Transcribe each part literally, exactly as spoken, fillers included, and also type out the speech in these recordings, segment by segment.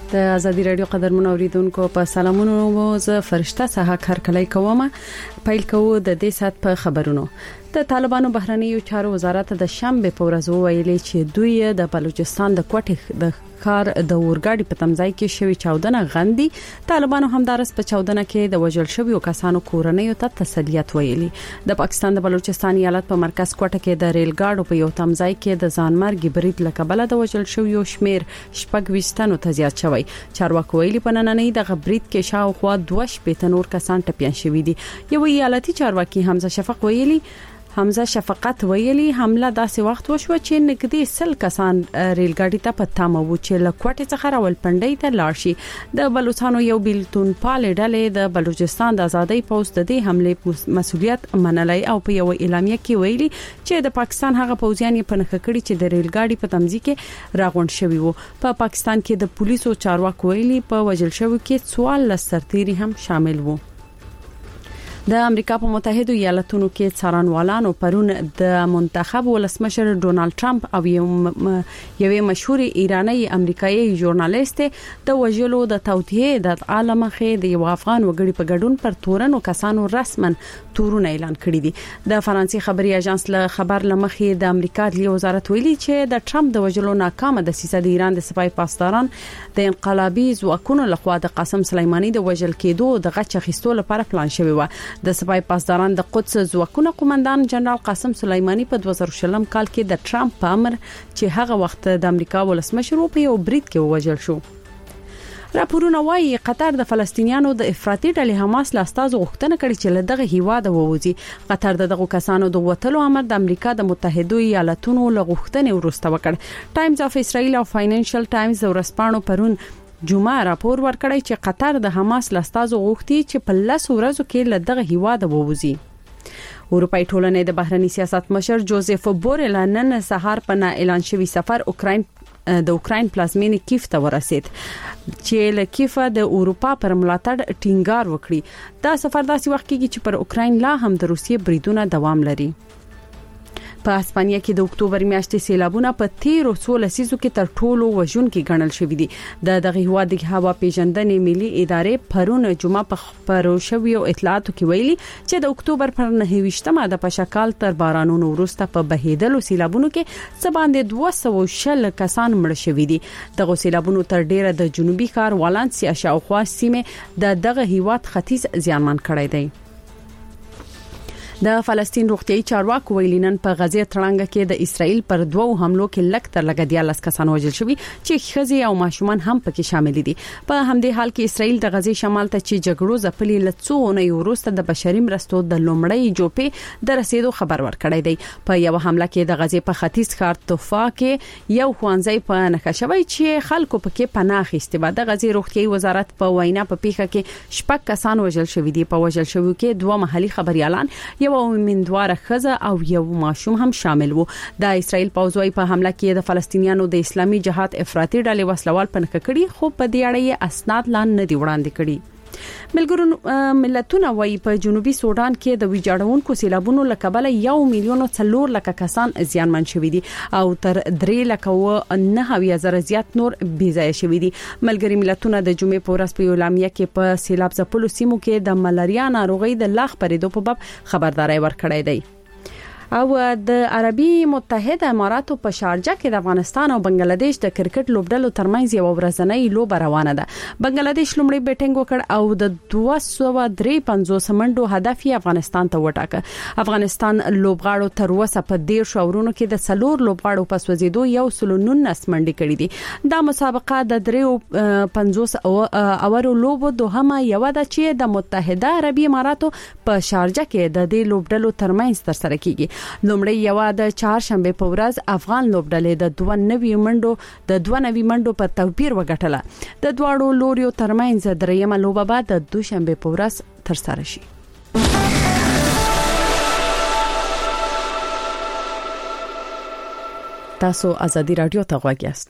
د ازادي رادیو قدرمن اوریدونکو په سلامونو مو زه فرشته سها کارکلای کوم. پیل کوو د دې سات په خبرونو. د طالبانو بهرنیو چارو وزارت د شنبه په ورځ ویلي چې دوی د بلوچستان د کوټې د کار د اورګاډي په تمځای کې شوی چاودنه غندي. طالبانو همدارس په چاودنه کې د وژل شویو کسانو کورنیو ته تسلیت ویلي. د پاکستان د بلوچستان ایالت په مرکز کوټه کې د ریل ګاډو په یو تمځای کې د ځانمرګي برید لکبله د وژل شویو شمیر شپږ ویشتنو ته زیات شوی. چارواکي ویلي په نننۍ د غبرید کې شاوخوا دوه شپږ تنور کسان ټپيان شوی دي. یو ایالتي چارواکي حمزه شفق ویلي حمزه شفقت ویلي حمله داسې وخت وشو چې نږدې سل کسان ریل ګاډي ته په تمه و چې لکوټه څخه راولپنډي ته لاړ شي. د بلوچستان یو بیلتون پال ډلې د بلوچستان د آزادۍ پوسټ د دې حمله مسؤلیت منلای او په یو اعلامیه کې ویلي چې د پاکستان هغه پوځیان په نخښه کړي چې د ریل ګاډي په تمځي کې راغونډ شوی وو. په پا پاکستان کې د پولیسو چارواکو ویلي په وژل شوی کې څوارلس سرتیري هم شامل وو. د امریکا په متحده ایالاتونو کې څارنوالانو پرون د منتخب ولسمشر ډونالد ټرمپ او یوې مشهور ایرانی امریکایي ژورنالیست د وژلو د توطئې د عالمخه د یو افغان وګړي په ګډون پر تورنو کسانو رسمن تورونه اعلان کړی دي. د فرانسې خبري اژانس له خبر لمخې د امریکا د وزارت ویلي چې د ټرمپ د وژلو ناکامه د سیاسي ایران د سپای پاسداران د انقلابي ځواکونو لخوا د قاسم سلیمانی د وژل کېدو د غچ اخیستو لپاره پلان شوی و. د سپای پاسداران د قدس ځواکونو قومندان جنرال قاسم سلیمانی په دوه زره شلم کال کې د ټرمپ په امر چې هغه وخت د امریکا ولسمشر په یو برید کې وژل شو. راپورونه وايي قطر د فلسطینیانو د افراطي ډلې حماس له استازو غوښتنه کړې چې له دغه هیواده ووځي. قطر دغه کسانو د وټلو امر د امریکا د متحده ایالاتونو له غوښتنې وروسته وکړ. ټایمز اف اسرائیل او فاینانشل ټایمز د ورسپانو پرون جمعه راپور ورکړی چې قطر د حماس لاستازو غوښتي چې په لس ورځو کې له دغه هیواده ووځي. اروپای ټولنې د بهرنی سیاست مشر جوزف بورل نن سهار په نه اعلان شوی سفر اوکراین د اوکراین پلازمینې کیف ته ورسید چې له کیف د اروپا پر ملاتړ ټینګار وکړي. دا سفر داسې وخت کې چې پر اوکراین لا هم د روسیې بریدونه دوام لري. په اسپانیا کې د اکتوبر میاشتې سیلابونه په تیرو څو لسیزو کې تر ټولو وژونکي ګڼل شوې دي. د دغه هواد د هوا پیژندنې ملي ادارې پرون جمعه په خبرو شویو اطلاعاتو کې ویلي چې د اکتوبر پر نهه ویشتمه د پشکال تر بارانونو وروسته په بهیدلو سیلابونو کې څه باندې دوه سوه شل کسان مړ شوي دي. دغه سیلابونو تر ډیره د جنوبي ښار والنسیا شاوخوا سیمه د دغه هواد ختیځ زیانمن کړی دی. د فلسطین روغتيایي چارواکو ویلي نن په غزه تړانګه کې د اسرائیل پر دوو حملو کې لک تر لګ دیالس کسان وژل شوي چې ښځې او ماشومان هم پکې شامل دي. په همدې حال کې اسرائیل د غزه شمال ته چې جګړو ځپلي لڅونه یو وروسته د بشري مرستو د لومړی جوپې د رسیدو خبر ورکړی دی. په یو حمله کې د غزه په ختیځ ښار توفا کې یو خوانځي په نښه شوی چې خلکو پکې پناه اخیستي و. د غزه روغتيایي وزارت په وینا په پیښه کې شپږ کسان وژل شوي دي. په وژل شویو کې دوه محلي خبريالان یو مندواره خزه او یو ماشوم هم شامل وو. د اسرائیل پوځوي په حمله کې د فلسطینیانو د اسلامي جهاد افراطي ډلې وسلوال پنځه کړي خو په دې اړه یې اسناد لا نه دی وړاندې کړي. ملګرو ملتونه وايي په جنوبي سودان کې د ویجاړونکو سیلابونو لکبله یو میلیون څلور لک کسان زیانمن شوي دي او تر درې لک او نه هزار زیات نور بېځایه شوي دي. ملګري ملتونه د جمعې په ورځ په اعلامیه کې په سیلاب ځپلو سیمو کې د ملاریا ناروغي د لاغ پرېدو په باب خبرداري ورکړې ده. او د عربي متحده اماراتو په شارجه کې د افغانستان او بنگلاديش د کرکټ لوبډلو ترمنځ یو ورځنۍ لوبه روانه ده. بنگلاديش لومړی بیټینګ وکړ او د دوه سوه درې پنځوس منډو هدف یې افغانستان ته وټاکه. افغانستان لوبغاړو تر اوسه په ډیر شاورونو کې د سلور لوبغاړو په سوځیدو یو سل نولس منډې کړې دي. دا مسابقه د درې پنځوس اورو لوبو دوهمه یو ده چې د متحده عربي اماراتو په شارجه کې د دې لوبډلو ترمنځ ترسره کیږي. لومړی یو د چهارشنبه په ورځ افغان لوبډلې د دوه نوي منډو د دوه نوي منډو په توپیر وګټله. د دواړو لوریو ترمنځ دریمه لوبه بعد د دوشنبه په ورځ ترسره شي. تاسو ازادي رادیو ته غوږ یاست.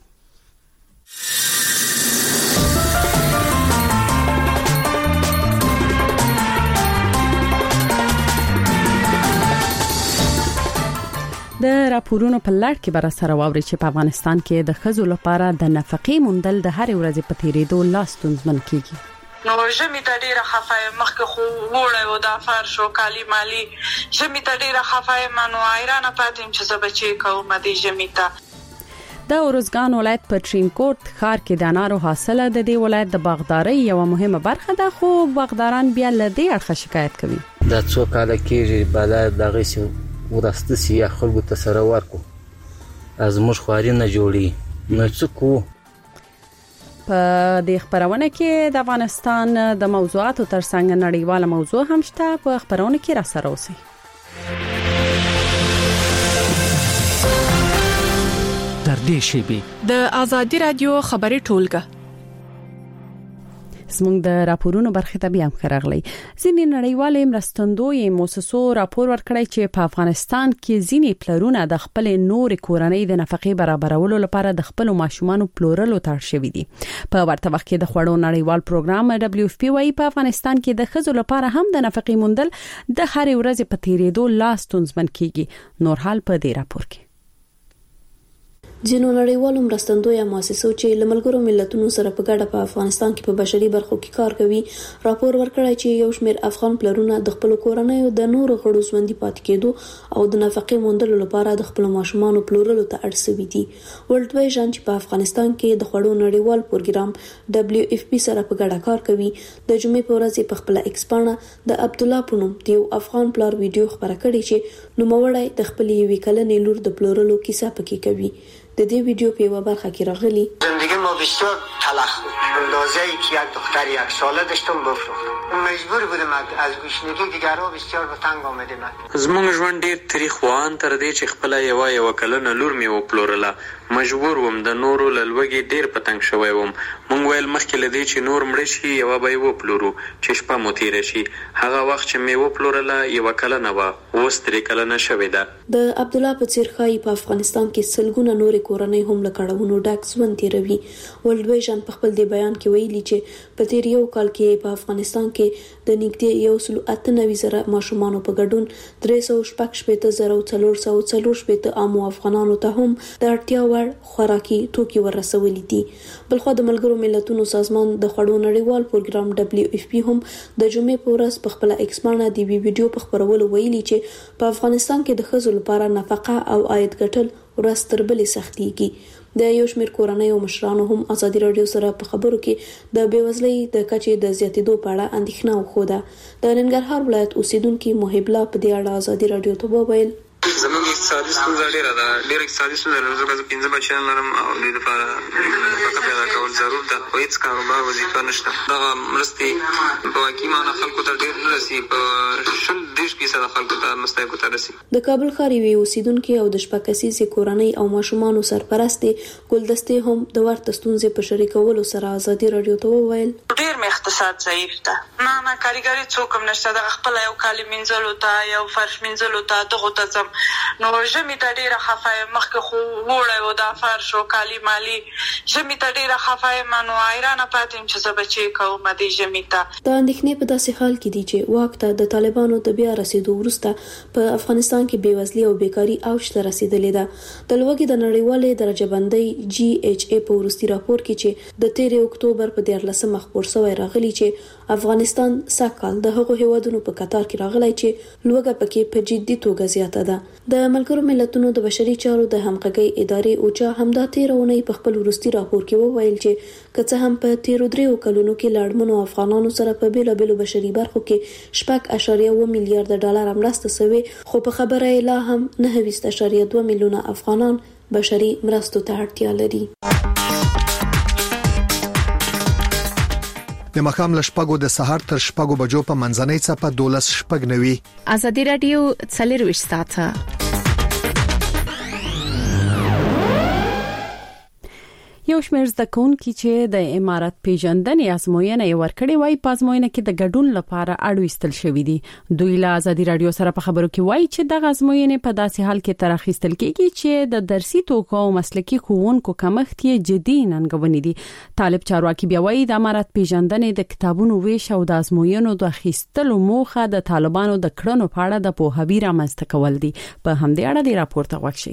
د راپورونو په لړ کې بر سره واوري چې په افغانستان کې د ښځو لپاره د نفقې موندل د هر ورځې په تیریدو لاس ستونزمن کیږي. نو ژمی ته ډیره خفای مخکې خو وړه او د فرش او کالی مالی ژمی ته ډیره خفای منو ایران پاتیم چې زبچې کوم د ژمی ته. د اورزګان ولایت په ترینکوټ ښار کې د انارو حاصله د دې ولایت د باغداري یو مهمه برخه ده، خو باغداران بیا له دې اړخه شکایت کوي. دا څو کاله کېږي بالا دغه سي ورسته سي خلکو ته سره ورکو از مش خواري نه جوړي نو څه کو. په دې خبرونه کې د افغانستان د موضوعاتو ترڅنګ نړیواله موضوع هم شته. په خبرونه کې را سره اوسئ. تر دې شی د ازادي رادیو خبري ټولګه زموږ د راپورونو برخه ته بیا خبرغلی. ځینې نړیوالې مرستندوی موسسو راپور ورکړی چې په افغانستان کې ځینې پلرونه د خپل نور کورنۍ د نفقې برابرولو لپاره د خپل ماشومان پلورلو ته اړ شوي دي. په ورته وخت کې د خوړو نړیوال پروګرام دبليو اف پی وايي په افغانستان کې د ښځو لپاره هم د نفقې موندل د هر ورځې په تیریدو لاس ستونزمن کیږي. نور حال په دې راپور کې ځینو نړیوالو مرستندویه مؤسسو چې لملګرو ملتونو سره په ګډه په افغانستان کې په بشري برخو کې کار کوي راپور ورکړی چې یو شمېر افغان پلرونه د خپل کورنۍ د نورو غړو ژوندۍ پاتې کېدو او د نفقې موندلو لپاره د خپل ماشومان پلورلو ته اړ شوي دي. ورلد ویژن چې په افغانستان کې د خوړو نړیوال پروګرام دبليو اف پی سره په ګډه کار کوي د جمعې په ورځ په خپل ایکس باندې د عبد الله په نوم یو افغان پلار ویډیو خبره کړې چې نوموړی د خپل یوې کلنې لور د پلورلو کیسه پکې کوي. د دې ویډیو په یوه برخه کې راغلی زندگی ما بسیار تلخ بود. اندازه‌ای که یک دختر یک ساله داشتم بفروختم. مجبور بودم از گوشنگی دیگرها بسیار به تنگ آمدم. زموږ ژوند ډیر تاریخ وان تر دې چې خپل یو یو کلنه لور مې وپلورله. مجبور وم د نورو لږی ډیر پتنګ شوی وم. مونږ ویل مخکې لدی چې نور مړ شي یو به یو پلورو چې شپه مو تیر شي. هغه وخت چې مې وپلورله یو کلنه و اوس ترې کلنه شوې ده. د عبد الله په څیر خای په افغانستان کې سلګونه نور کورنۍ هم له کړهونو ډک ژوند تیروي. ورلد ویژن په خپل دی بیان کې ویلي چې په تیر یو کال کې په افغانستان کې د نږدې یو سل اته نوي زره ماشومان په ګډون درې سوه شپږ شپېته زره او څلور سوه څلور شپېته عامو افغانانو ته هم د اړتیا وړ خوراکي توکي ورسولي دي. بلخو د ملګرو ملتونو سازمان د خوړو نړیوال پروګرام دبليو اف پی هم د جمعې په ورځ په خپل ایکس باندې د ویډیو په خبرولو ویلي چې په افغانستان کې د ښځو لپاره نفقه او عاید ګټل ورځ تر بلې سختيږي. د یو شمېر کورنۍ او مشرانو هم ازادي رادیو سره په خبرو کې د بیوزلۍ د کچې د زیاتېدو په اړه اندېښنه وښوده. د ننګرهار ولایت اوسیدونکو محب الله په دې اړه ازادي رادیو ته وویل زموږ اقتصادي ستونزه ډیره ده، ډیره اقتصادي ستونزه لري. زه پنځه بچیان لرم او دوی لپاره نفقه پیدا کول ضرور ده. خو هېڅ کاروبار وظیفه نشته. دغه مرستې په واقعي معنا خلکو ته ډېر نه رسي. په شل دېرش فیصده خلکو ته مستحقو ته رسي. د کابل ښار یوې اوسیدونکې او د شپږ کسیزې کورنۍ او ماشومانو سرپرستې ګلدستې هم د ورته ستونزې په شریکولو سره ازادي رادیو ته وویل ډېر مې اقتصاد ضعیف ده. نه نه کاریګري څوک هم نشته. دغه خپله یو کالي مینځلو ته یو فرش مینځلو ته دغو ته ځم. نو ژمی ته ډیره خفای مخکې خو وړه او د فرش او کالی مالی ژمی ته ډیره خفای منو ایران پاتیم چې زبچې کوم د ژمی ته. د اندېښنې په داسې حال کې دي چې واک ته د طالبانو د بیا رسیدو وروسته په افغانستان کې بیوزلي او بیکاری اوج ته رسیدلې ده. د لوګي د نړیوالې درجه بندۍ جی ایچ ای په وروستي راپور کې چې د تیر اکتوبر په دیارلسمه خپور شوی راغلی چې افغانستان سږکال د هغو هیوادونو په قطار کې راغلی چې لوګه پکې په جدي توګه زیاته ده. د ملګرو ملتونو د بشري چارو د همغږۍ ادارې اوچا همدا تیرونې په خپل وروستي راپور کې وویل چې که څه هم په تیرو دریو کلونو کې لاړمنو افغانانو سره په بیلابیلو بشري برخو کې شپږ اعشاریه اووه میلیارډ ډالر مرسته شوې، خو په خبره لا هم نهه ویشت اعشاریه دوه میلیونه افغانان بشري مرستو ته اړتیا لري. د مخام لشپګو د سحر تر شپګو بجو په منځنۍ څپه دولس شپګ نوي. ازادي رادیو څلرويشت ساعته یو شمېر زده کوونکي چې د امارات پیژندنې ازموینه یې ورکړې وای په ازموینه کې د ګډون لپاره اړ وستل شوې دي. دوی له ازادي رادیو سره په خبرو کې وایي چې د ازموینې په داسې حال کې تر اخیستل کېږي چې د درسي توکو او مسلکي ښوونکو کمښت یې جدي ننګونې دي. طالب چارواکي بیا وایي د امارات پیژندنې د کتابونو ویش او د ازموینو د اخیستلو موخه د طالبانو د کړنو په اړه د پوهاوي رامنځته کول دي. په همدې اړه د راپور ته وښیي.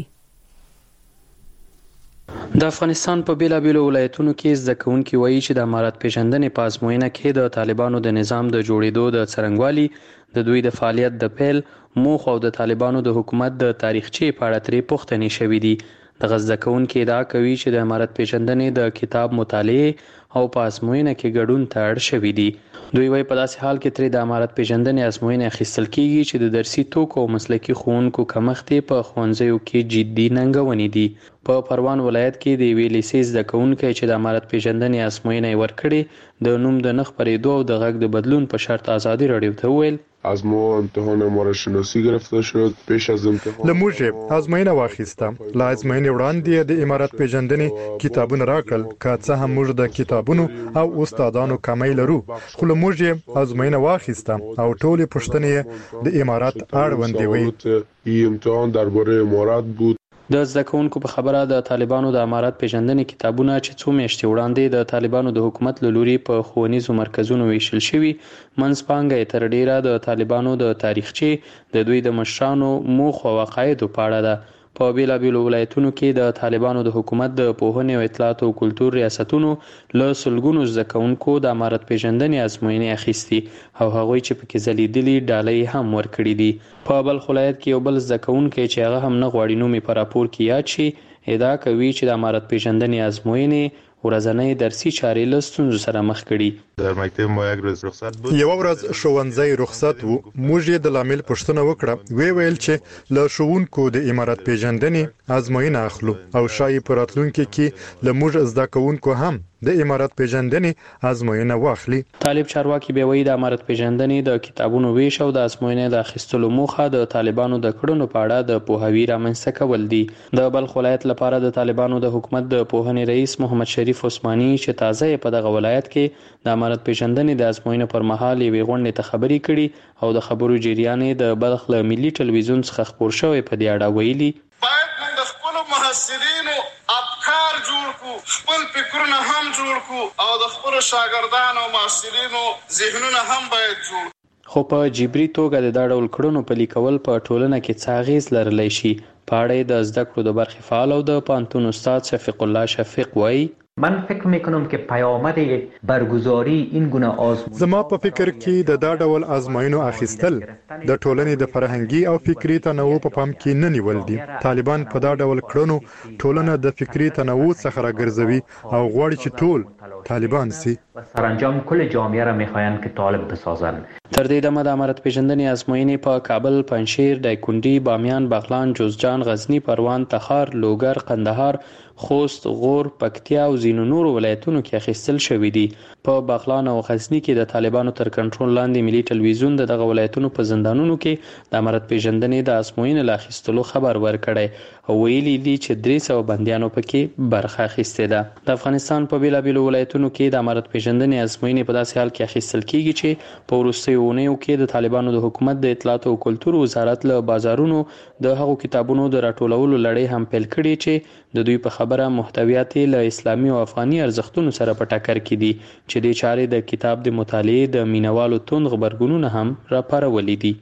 د افغانستان په بیلابیلو ولایتونو کې زده کوونکي وایي چې د امارات پیژندنې په ازموینه کې د طالبانو د نظام د جوړېدو د څرنګوالي د دوی د فعالیت د پیل موخه او د طالبانو د حکومت د تاریخچې په اړه ترې پوښتنې شوې دي. د زده کوونکي ادعا کوي چې د امارات پیژندنې د کتاب مطالعه او په ازموینه کې ګډون ته اړ شوي دي. دوی وایي په داسې حال کې ترې د امارات پیژندنې ازموینه اخیستل کېږي چې د درسي توکو او مسلکي ښوونکو کمښت په ښوونځیو کې جدي ننګونې دي. په پروان ولایت کې د یوې لیسې زده کوونکی چې د امارات پیژندنې ازموینه یې ورکړې د نوم د نه خپرېدو او د غږ د بدلون په شرط ازادي رادیو ته وویل از ما امتحان مارشناسی گرفته شد. پیش از امتحان لموږ ازموینه واخیسته. لا ازموینې وړاندې د امارات پیژندنې کتابونه راکړل. که څه هم موږ د کتابونو او استادانو کمی لرو، خو لموږ ازموینه واخیسته او ټولې پوښتنې د امارات اړوندې وې. این امتحان درباره امارات بود. د زده کوونکو په خبره د طالبانو د امارات پیژندنې کتابونه چې څو میاشتې وړاندې د طالبانو د حکومت له لوري په ښوونیزو مرکزونو ویشل شوي، منځپانګه یې تر ډیره د طالبانو د تاریخچې د دوی د مشرانو موخو او عقایدو په اړه ده. په بیلابیلو ولایتونو کې د طالبانو د حکومت د پوهنې او اطلاعات او کلتور ریاستونو له سلګونو زده کوونکو د امارات پیژندنې ازموینې اخیستي او هغوی چې پکې ځلیدلي ډالۍ هم ورکړي دي. په بلخ ولایت کې یو بل زده کوونکی چې هغه هم نه غواړي نوم یې په راپور کې یاد شي ادعا کوي چې د امارات پیژندنې ازموینې ورځنۍ درسي چارې له ستونزو سره مخ کړي. در مکتب ما یک روز رخصت بود. یو ورځ ښوونځی رخصت وو. موږ یې د لامل پوښتنه وکړه. وی ویل چې له ښوونکو د امارات پیژندنې ازموینه اخلو او شاید په راتلونکي کې له موږ زده کوونکو هم د امارات پیژندنې ازموینه واخلي. طالب چارواکي بیا وایي د امارات پیژندنې د کتابونو ویش او د ازموینې د اخیستلو موخه د طالبانو د کړنو په اړه د پوهاوي رامنځته کول دي. د بلخ ولایت لپاره د طالبانو د حکومت د پوهنې رئیس محمد شریف عثماني چې تازه په دغه ولایت کې د امارات پیژندنې د ازموینې پر مهال یوې غونډې ته خبرې کړي او د خبرو جریان د بلخ له ملي ټلویزیون څخه خپور شوی په دې اړه ویلي باید موږ د خپلو محصلینو افکار جوړ کړو، خپل فکرونه هم جوړ کړو او د خپلو شاګردانو او محصلینو ذهنونه هم باید جوړ. خو په جبري توګه د دا ډول کړنو پلي کول په ټولنه کې څه اغېز لرلی شي؟ په اړه د زده کړو د برخې فعال او د پوهنتون استاد شفیق الله شفیق وایي من فکر میکنم که پیامد برگزاری این گونه آزمون زما په فکر کې د دا ډول آزموینو اخیستل د ټولنې د فرهنګي او فکری تنوع په پام کې نه نیول دي. طالبان په دا ډول کړنو ټولنه د فکری تنوع څخه راګرځوي او غواړي چې ټول طالبان سي. سرانجام کل جامعه را میخواهند که طالب بسازند. تر دې دمه د امارات پیژندنې ازموینې په کابل، پنجشیر، دایکنډي، بامیان، بغلان، جوزجان، غزنی، پروان، تخار، لوګر، قندهار، خوست، غور، پکتیا او ځینو نورو ولایتونو کې اخیستل شوې دي. په بغلان او غزنی کې د طالبانو تر کنټرول لاندې ملي ټلویزیون د دغه ولایتونو په زندانونو کې د امارات پیژندنې د ازموینې له اخیستلو خبر ورکړی او ویلي دي چې درې سوه بندیانو پکې برخه اخیستې ده. د افغانستان په بیلابیلو ولایتونو کې د امارات پیژندنې ازموینې په داسې حال کې اخیستل کیږي چې په وروستیو اونیو کې د طالبانو د حکومت د اطلاعات او کلتور وزارت له بازارونو د هغو کتابونو د راټولولو لړۍ هم پیل کړې چې د دوی په خبره محتویات له اسلامي او افغاني ارزښتونو سره په ټکر کې دي چې د چارې د کتاب د مطالعې د مینوالو توند غبرګونونه هم راپارولي دي.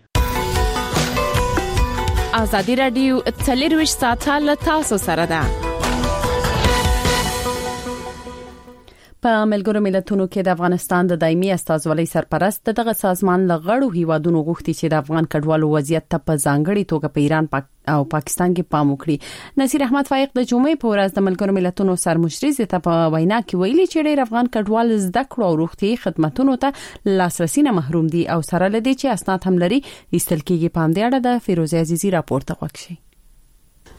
ازادي رادیو څلرویشت ساعته له تاسو سره ده. په ملګرو ملتونو کې د افغانستان د دایمي استازولۍ سرپرست دغه سازمان له غړو هیوادونو غوښتي چې د افغان کډوالو وضعیت ته په ځانګړي توګه په ایران پاک او پاکستان کې پام وکړي. نصیر احمد فائق د جمعې په ورځ د ملګرو ملتونو سرمشري ته په وینا کې ویلي چې ډېر افغان کډوال زده کړو او روغتي خدماتو ته لاسرسي نه محروم دي او سره لدی چې اسناد هم لري ایستل کېږي. په همدې اړه د فیروزه عزیزی راپور ته وکړي.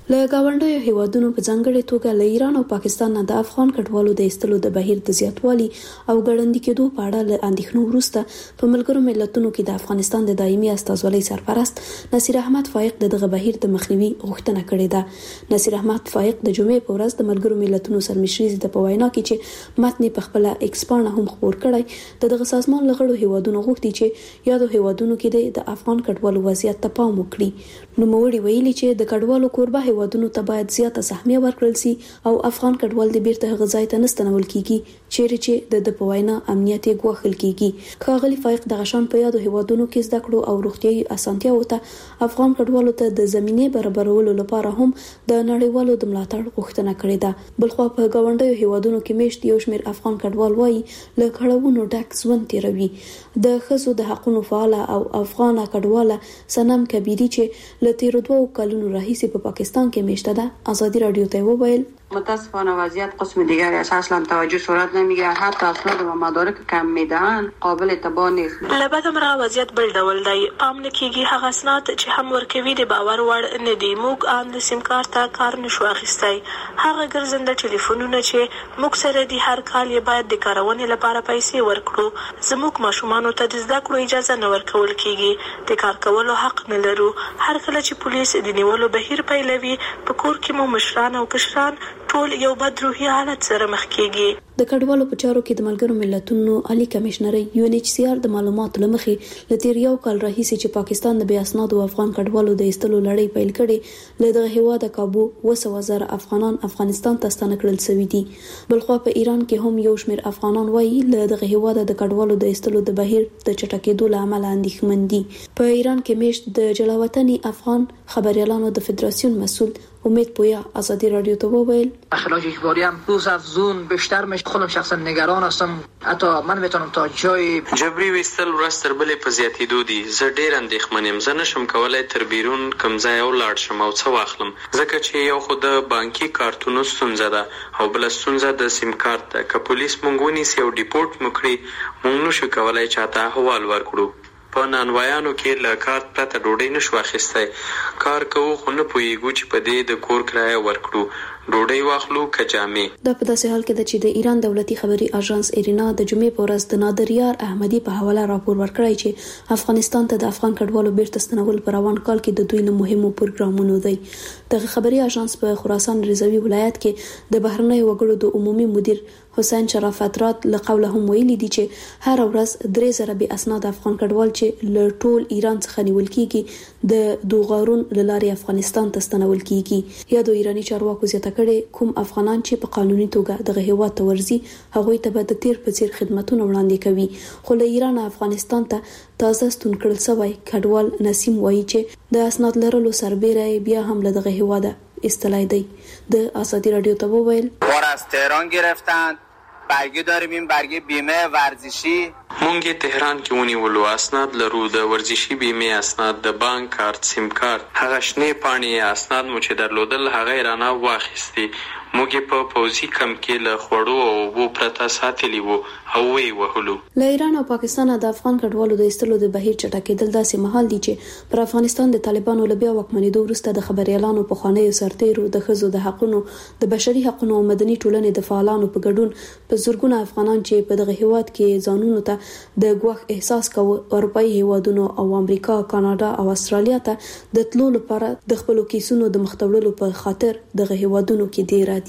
له گاونډیو هیوادونو په ځانګړي توګه له ایران او پاکستان نه د افغان کډوالو د ایستلو د بهیر د زیاتوالي او ګړندي کېدو په اړه له اندېښنو وروسته په ملګرو ملتونو کې د افغانستان د دایمي استازولۍ سرپرست نصیر احمد فائق دغه بهیر د مخنیوي غوښتنه کړې ده. نصیر احمد فائق د جمعې په ورځ د ملګرو ملتونو سرمشري د په وینا کې چې متن په خپل ایکسپانه هم خبر کړی د دغه سازمان لغړو هیوادونو غوښتي چې یادو هیوادونو کې د افغان کډوالو وضعیت ته پام وکړي. نو موړي ویلي چې د کډوالو کوربه هیوادونو ته باید زیاته سهمیه ورکړل شي او افغان کډوال د بیرته غځای ته نستنول کیږي چیرې چې د په وینا امنیت ګواښل کیږي. ښاغلي فائق د غشان په یادو هیوادونو کې زده کړو او روغتيایي اسانتیاو ته افغان کډوالو ته د زمینه برابرولو لپاره هم د نړیوالو د ملاتړ غوښتنه کړې ده. بلخو په گاونډیو هیوادونو کې میشت یو شمېر افغان کډوال وایي له کړهونو ډک ژوند تیروي. د ښځو د حقوقو فعال او افغان کډواله سنم کبیری چې له تیر دوه کلونو راهیسې په پاکستان کې میشته ده آزادی رادیو ته وویل متاسفانه وضعیت قسم دیگری است، اصلا توجه صورت نمیگیره، حتی اسناد و مدارک کم میدهند قابل اعتبار نیست. لبد مرا وضعیت بل ډول دی، پام نه کیږي هغه اسناد چې هم ورکوي د باور وړ نه دي. موږ ان د سیم کارت ته کار نشو اخیستی، هغه ګرځنده ټلیفونونه چې موږ سره دي هر کال یې باید د کارونې لپاره پیسې ورکړو. زموږ ماشومان ته د زده کړو اجازه نه ورکول کیږي، د کار کولو حق نه لرو. هر کله چې پولیس د نیولو بهیر پیلوي په کور کې مو مشران او کشران ټول یو بد روحي حالت سره مخ کیږي. د کډوالو په چارو کې د ملګرو ملتونو عالی کمشنر یو ان ایچ سی آر د معلوماتو لمخې لته یو کال راهیسې چې پاکستان د بیا اسناد او افغان کډوالو د ایستلو لړۍ پیل کړي له دغه هیواده کابو وسو وزر افغانان افغانستان ته ستنه کړل سوي دي. بلخو په ایران کې هم یو شمېر افغانان وایي له دغه هیواده د کډوالو د ایستلو د بهیر د چټکېدو لامل اندېښمن دي. په ایران کې میشت د جلاوطني افغان خبريالانو د فدراسیون مسئول امید پویا آزادی رادیو تو وویل اخلاق اجباری هم روز افزون بیشتر میشه. خودم شخصا نگران هستم، حتی من میتونم تا جای جبري وستل ورځ تر بلې په زیاتېدو دي. زه ډېر اندېښمن یم، زه نشم کولی تر بیرون کوم ځای ولاړ شم او څه واخلم، ځکه چې یو خو د بانکي کارتونو ستونزه ده او بله ستونزه د سیم کارت ده. که پولیس موږ ونیسي او ډیپورټ مو کړي موږ نشو کولی چاته احوال ورکړو. په نانوایانو کې له کارت پرته ډوډۍ نشو اخیستی، کار کوو خو نه پوهېږو چې په دې د کور کرایه ورکړو، ډوډۍ واخلو که جامې. دا په داسې حال کې ده چې د ایران دولتي خبري اژانس ایرینا د جمعې په ورځ د نادر یار احمدي په حواله راپور ورکړی چې افغانستان ته د افغان کډوالو بیرته ستنول په روان کال کې د دوی له مهمو پروګرامونو دی. دغه خبري اژانس په خراسان رضوي ولایت کې د بهرنیو وګړو د عمومي مدیر حسین شرافت رات له قوله هم ویلي دي چې هر ورځ درې زره بې اسناد افغان کډوال چې له ټول ایران څخه نیول کیږي د دوغارون له لارې افغانستان ته ستنول کیږي. یا د ایرانی چارواکو زیاته کړي کوم افغانان چې په قانوني توګه دغه هیواد ته ورځي هغوی ته به د تیر په څیر خدماتونه وړاندې کوي. خو له ایران افغانستان ته تازه ستون کړل شوی کډوال نسیم وایي چې د اسناد لرلو سربېره بیا هم له دغه هیواده استلای دی. د آزادی رادیو ته وویل ما از تهران گرفتند، برگه داریم، این برگه بیمه ورزشی مونږ تهران کې ونیولو، اسناد لرو د ورزشي بیمه اسناد، د بانک کارت، سیم کارت، هغه شنې پاڼې اسناد مو چې درلودل هغه رانه واخیستي. موږ په پوزي کم کې له خوړو او اوبو پرته ساتلی وو او وی وهلو. له ایران او پاکستان د افغان کډوالو د ایستلو د بهیر چټکېدل داسې مهال دي چې پر افغانستان د طالبانو له بیا واکمنېدو وروسته د خبريالانو په خوانیو سرتیرو د ښځو د حقوقو، د بشري حقوقو او مدني ټولنې د فعالانو په ګډون په زورګونه افغانان چې په دغه هیواد کې ځانونو ته د ګواښ احساس کوي اروپאי هیوادونو او امریکا، کاناډا او استرالیا ته د تلو لپاره د خپل کیسونو د مختوړلو په خاطر دغه هیوادونو کې ډیر دي.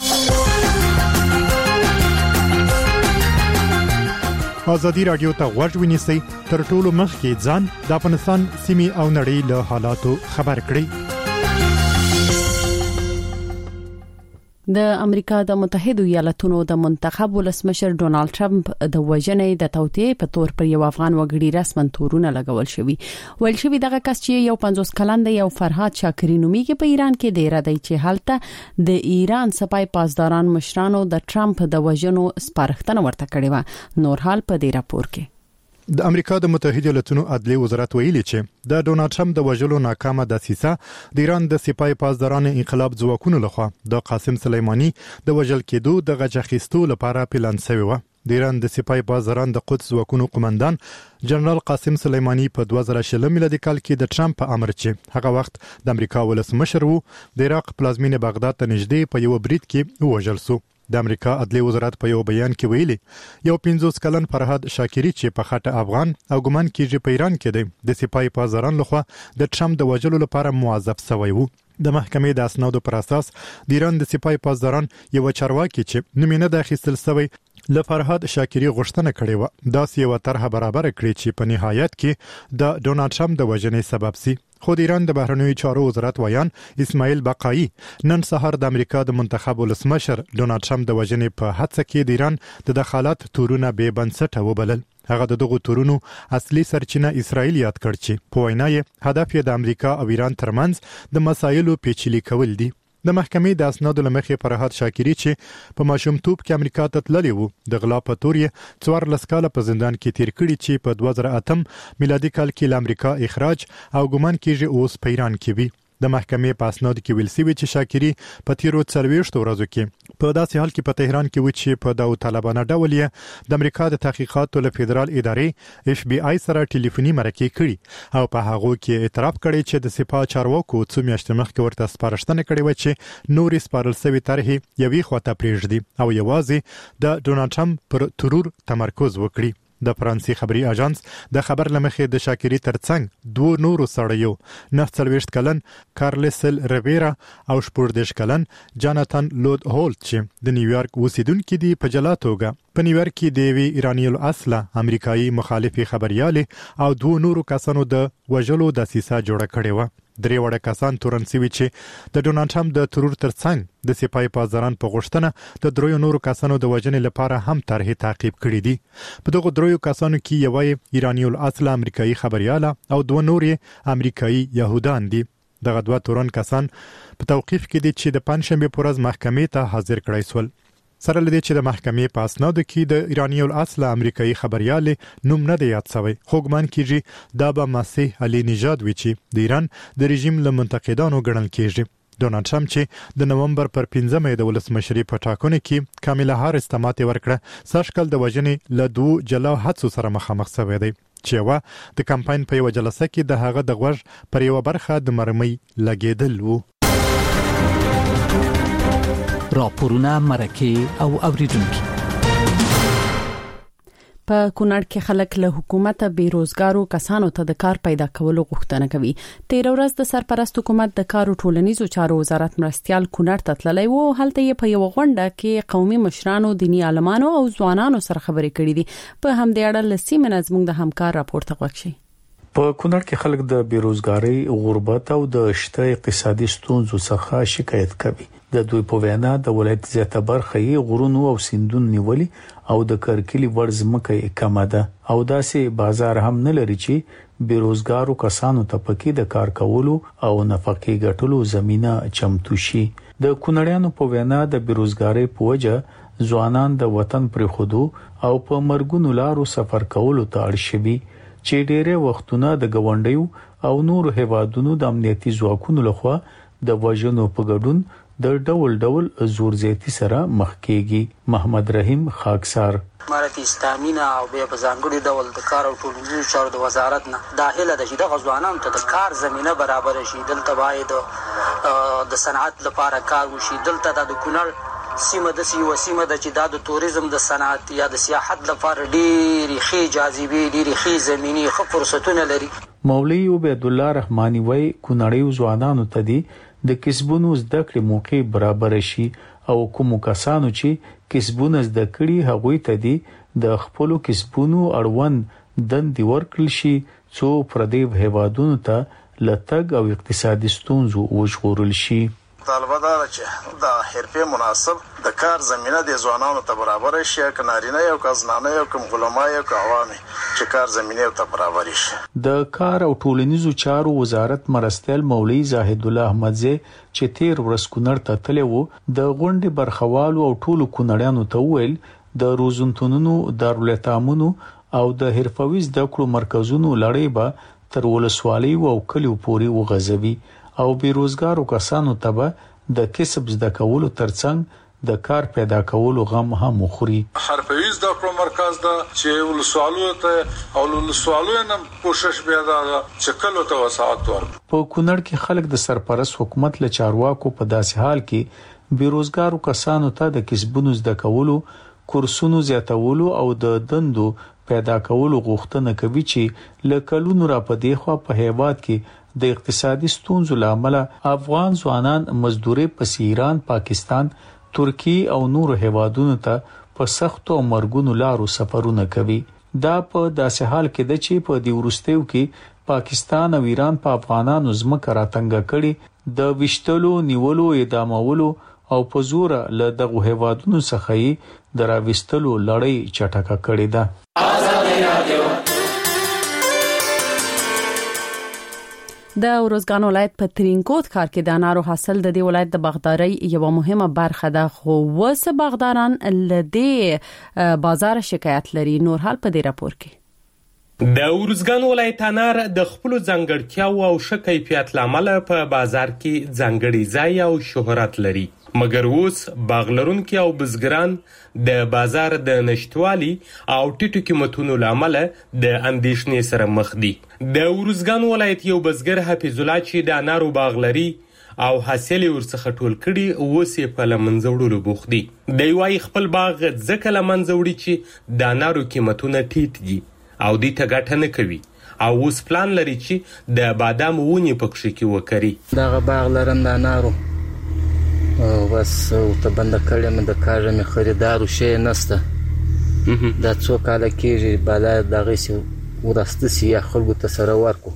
آزادی رادیو ته غوږ ونیسئ، تر ټولو مخکې ځان د افغانستان سیمې او نړۍ له حالاتو خبر کړئ. د امریکا د متحده ایالاتونو د منتخب ولسمشر ډونالد ټرمپ د وژنې د توطئې په تور پر یو افغان وګړي رسمن تورونه لګول شوی. ویل شوی دغه کس چې یو پنځوس کلن دی، یو فرهاد شاکری نومیږي، په ایران کې دی را دی چې حالت د ایران سپای پاسداران مشرانو د ټرمپ د وژنو سپارښتنه ورته کړې و. نور حال په دې راپور کې د امریکا د متحده ایالاتونو عدلي وزارت ویلي چې د ډونالد ټرمپ د وژلو ناکامه دسیسه د ایران د سپای پاسداران انقلاب ځواکونو لخوا د قاسم سلیمانی د وژل کېدو د غچ اخیستو لپاره پلان شوی و. د ایران د سپای بازران د قدس وکونو قومندان جنرال قاسم سلیمانی په دوه زره شل میلادي کال کې د ټرمپ په امر چې هغه وخت د امریکا ولسمشر وو د عراق پلازمینه بغداد ته نږدې په یو برید کې وژل شو. د امریکا عدلي وزارت په یو بیان کې ویلي یو پنځوس کلن فرهاد شاکری چې په خاطر افغان او ګمان کېږي په ایران کې دی د سپای بازران لخوا د ټرمپ د وژلو لپاره موظف شوی وو. د محکمې د اسنادو پر اساس د ایران د سپای بازران یو چارواکي چې نومینه د اخیستل شوی ل فرهاد شاکری غوښتنه کړې و دا سی و طرحه برابر کړی چې په نهایت کې د ډونالد ټرمپ د وژنې سبب سي. خو د ایران د بهرنیو چارو وزارت ویان اسماعیل بقایي نن سهار د امریکا د منتخب ولسمشر ډونالد ټرمپ د وژنې په هڅه کې د ایران د دخالت تورونه به بنسټه وبلل. هغه د دغو تورونو اصلي سرچینه اسرائیل یاد کړ چې په وینا یې هدف یې د امریکا او ایران ترمنځ د مسایلو پیچلي کول دي. د محکمې د اسنادو لمخې فرهاد شاکری چې په ماشومتوب کې امریکا ته تللی وو د غلا په تور یې څوارلس کاله په زندان کې تیر کړي چې په دوه زره اتم میلادي کال کې له امریکا اخراج او ګمان کېږي اوس په ایران کې وي. د محکمې په اسنادو کې ویل شوی چې شاکری په تیرو څلوېښتو ورځو کې په داسې حال کې په تهران کې و چې په داو طالبانه ډول یې د امریکا د تحقیقاتو له فدرال ادارې اف بي آی سره ټلیفوني مرکه کړي او په هغه کې اعتراف کړی چې د سپاه چارواکو څو میاشتې مخکې ورته سپارښتنه کړې و چې نورې سپارل شوی طرحې یوې خواته پرېږدي او یوازې د ډونالد ټرمپ پر ترور تمرکز وکړي. د فرانسې خبري اژانس د خبر لمخې د شاکری ترڅنګ دوه نورو سړیو نه څلوېښت کلن کارلسل ریویرا او شپږدېرش کلن جاناتان لود هولت چې د نیویارک اوسیدونکو دي په جلا توګه په نیویارک کې د وی ایرانی الاصله امریکایي مخالفي خبرياله او دوه نورو کسانو د وژلو د سیسه جوړه کړې و. درې وړه کسان تورن سوي چې د ډونالد ټرمپ د ترور ترڅنګ د سپای بازران په غوښتنه د دریو نورو کسانو د وژنې لپاره هم طرحې تعقیب کړې دي. په دغه دریو کسانو کې یو ایرانی الاصله امریکایي خبرياله او دوه نورې امریکایي يهودان دي. دغه دوه تورن کسان په توقيف کې دي چې د پنځشنبه پر ورځ محکمې ته حاضر کړای شول. سره لدې چې د محکمې په اسنادو کې د ایرانی الاصله امریکایي خبرياله نوم نه دی یاد شوی خو ګمان کیږي دا به مسیح علي نژاد وي چې د ایران د رژیم له منتقدانو ګڼل کیږي. ډونالد ټرمپ چې د نومبر پر پنځمه د ولسمشري په ټاکنو کې کاملا هاریس ته ماتې ورکړه ساشکل د وژنې له دوه جلا حادثو سره مخامخ شوی دی چې وا د کمپاین په یو جلسه کې د هغه د غوږ پر یو برخه د مرمۍ لګیدل وو. راپورونه مرکه او اوریدونکو په کونړ کې خلک له حکومت بیروزګارو کسانو ته د کار پیدا کولو غوښتنه کوي. تیر ورځ د سرپرست حکومت د کار او ټولنیزو چارو وزارت مرستيال کونړ ته تللی وو. هلته یې په یو غونډه کې قومي مشرانو، دینی عالمانو او ځوانانو سره خبرې کړې دي. په همدې اړه لسی منظم د همکار راپور ته وکړي. په کونړ کې خلک د بیروزګاری، غربت او د شته اقتصادي ستونزو څخه شکایت کوي. د دوی په وینا د ولایت زیاته برخه یې غرونو او سیندون نیولي او د کرکلی ورزمکه کمه ده او داسې بازار هم نه لري چې بیروزګارو کسانو ته پکې د کار کولو او نفقې ګټلو زمينه چمتو شي. د کونړیانو په وینا د بیروزګاری په وجه ځوانان د وطن پر خودو او په مرګونو لارو سفر کولو ته اړ شوي چې ډېره وختونه د غونډیو او نور هیوادونو د امنیتي ځواکونو لخوا د وژنو په ګډون د ډول ډول زور زیاتی سره مخ کېږي. محمد رحیم خاکسار امارت اسلامي نه او به په ځانګړي ډول د کار او ټولنیزو چارو د وزارت نه داخله د شیده غزوانانو ته د کار زمينه برابر شي. دلته باید د صنعت لپاره کار وشي. دلته د کونړ سیمه د سی وسیمه د چې د توریزم د صنعت یا د سیاحت لپاره ډېری خي جاذبه ډېری خي زميني خو فرصتونه لري. مولوی عبد الله رحماني وای کونړیو ځوانانو ته دي د کسبونو زده کړې موقع برابر شي او کوم کسانو چې کسبونه زده کړي هغوی ته دي د خپل کسبونو اړوند دندې ورکړل شي څو پردیو هیوادونو ته لټګ او اقتصادي ستونزو وژغورل شي. طالبه دا چې د حرفه مناسب د کار زمينه د ځوانانو ته برابر شي ک نارینه یو ک زنانه یو کوم علماء یو ک عوامي چې کار زمينه ته برابر شي. د کار او ټولنیزو چارو وزارت مرستیال مولوی زاهد الله احمدزی چې تیر ورځ کونړ ته تللی وو د غونډې برخوالو او ټولو کونړیانو ته ویل د روزنتونونو، دارالتعامونو او د حرفوي زده کړو مرکزونو لړۍ به تر ولسوالۍ او کلیو پورې وغځوي او بیروزګارو کسانو ته به د کسب زده کولو ترڅنګ د کار پیدا کولو غم هم خوري. حرفوي زده کړو مرکز دا چې ولسوالو ته او ولسوالو نه کوشش بیا دا چې کلو ته وسعت ورکړي. په کونړ کې خلک د سرپرست حکومت له چارواکو په داسې حال کې بیروزګارو کسانو ته د کسبونو زده کولو، کورسونو زیاتولو او د دندو پیدا کولو غوښتنه کوي چې له کلونو را پدې خوا په هیواد کې د اقتصادي ستونزو لامل افغان ځوانان مزدوري په ایران، پاکستان، ترکی او نورو هیوادونو ته په سختو او مرګونو لارو سفرونه کوي. دا په داسې حال کې د چې په دی ورستیو کې پاکستان او ایران په افغانانو ځمکه راتنګ کړي، د وشتلو، نیولو، اعدامولو او په زور له دغه هیوادونو څخه د راوستلو لړۍ چټکه کړې ده. د ورزګان ولایت په ترینکوټ ښار کې د انارو حاصل د دې ولایت د باغدارۍ یو مهمه برخه ده، خو وسه باغداران لدې بازار شکایت لري. نور حال په دې راپور کې د ورزګان ولایت انار د خپل ځانګړتیاو او ښه کیفیت لامل په بازار کې ځانګړي ځای او شهرت لري، مګر اوس باغلرونکو او بزګران د بازار د نشټوالي او ټیټو قیمتونو لامل د اندېښنې سره مخ دي. د ورزګان ولایت یو بزګر حفیظ الله چې د انارو باغ لري او حاصل ورڅخه ټول کړي، اوس یې په لمنځه وړلو بوخت دي. دی وايي خپل باغ ځکه لمنځه وړي چې د انارو قیمتونه ټیټ دي او دې ته ګټه نه کوي او اوس پلان لري چې د بادام ونې پکښې کې وکړي. دغه باغ لرم د انارو بس ته بند کړم، د کار مې خریدارو شي نسته. دا څو کاله کېږي بالا دغه سي ورسته سي خلکو ته سره ورکو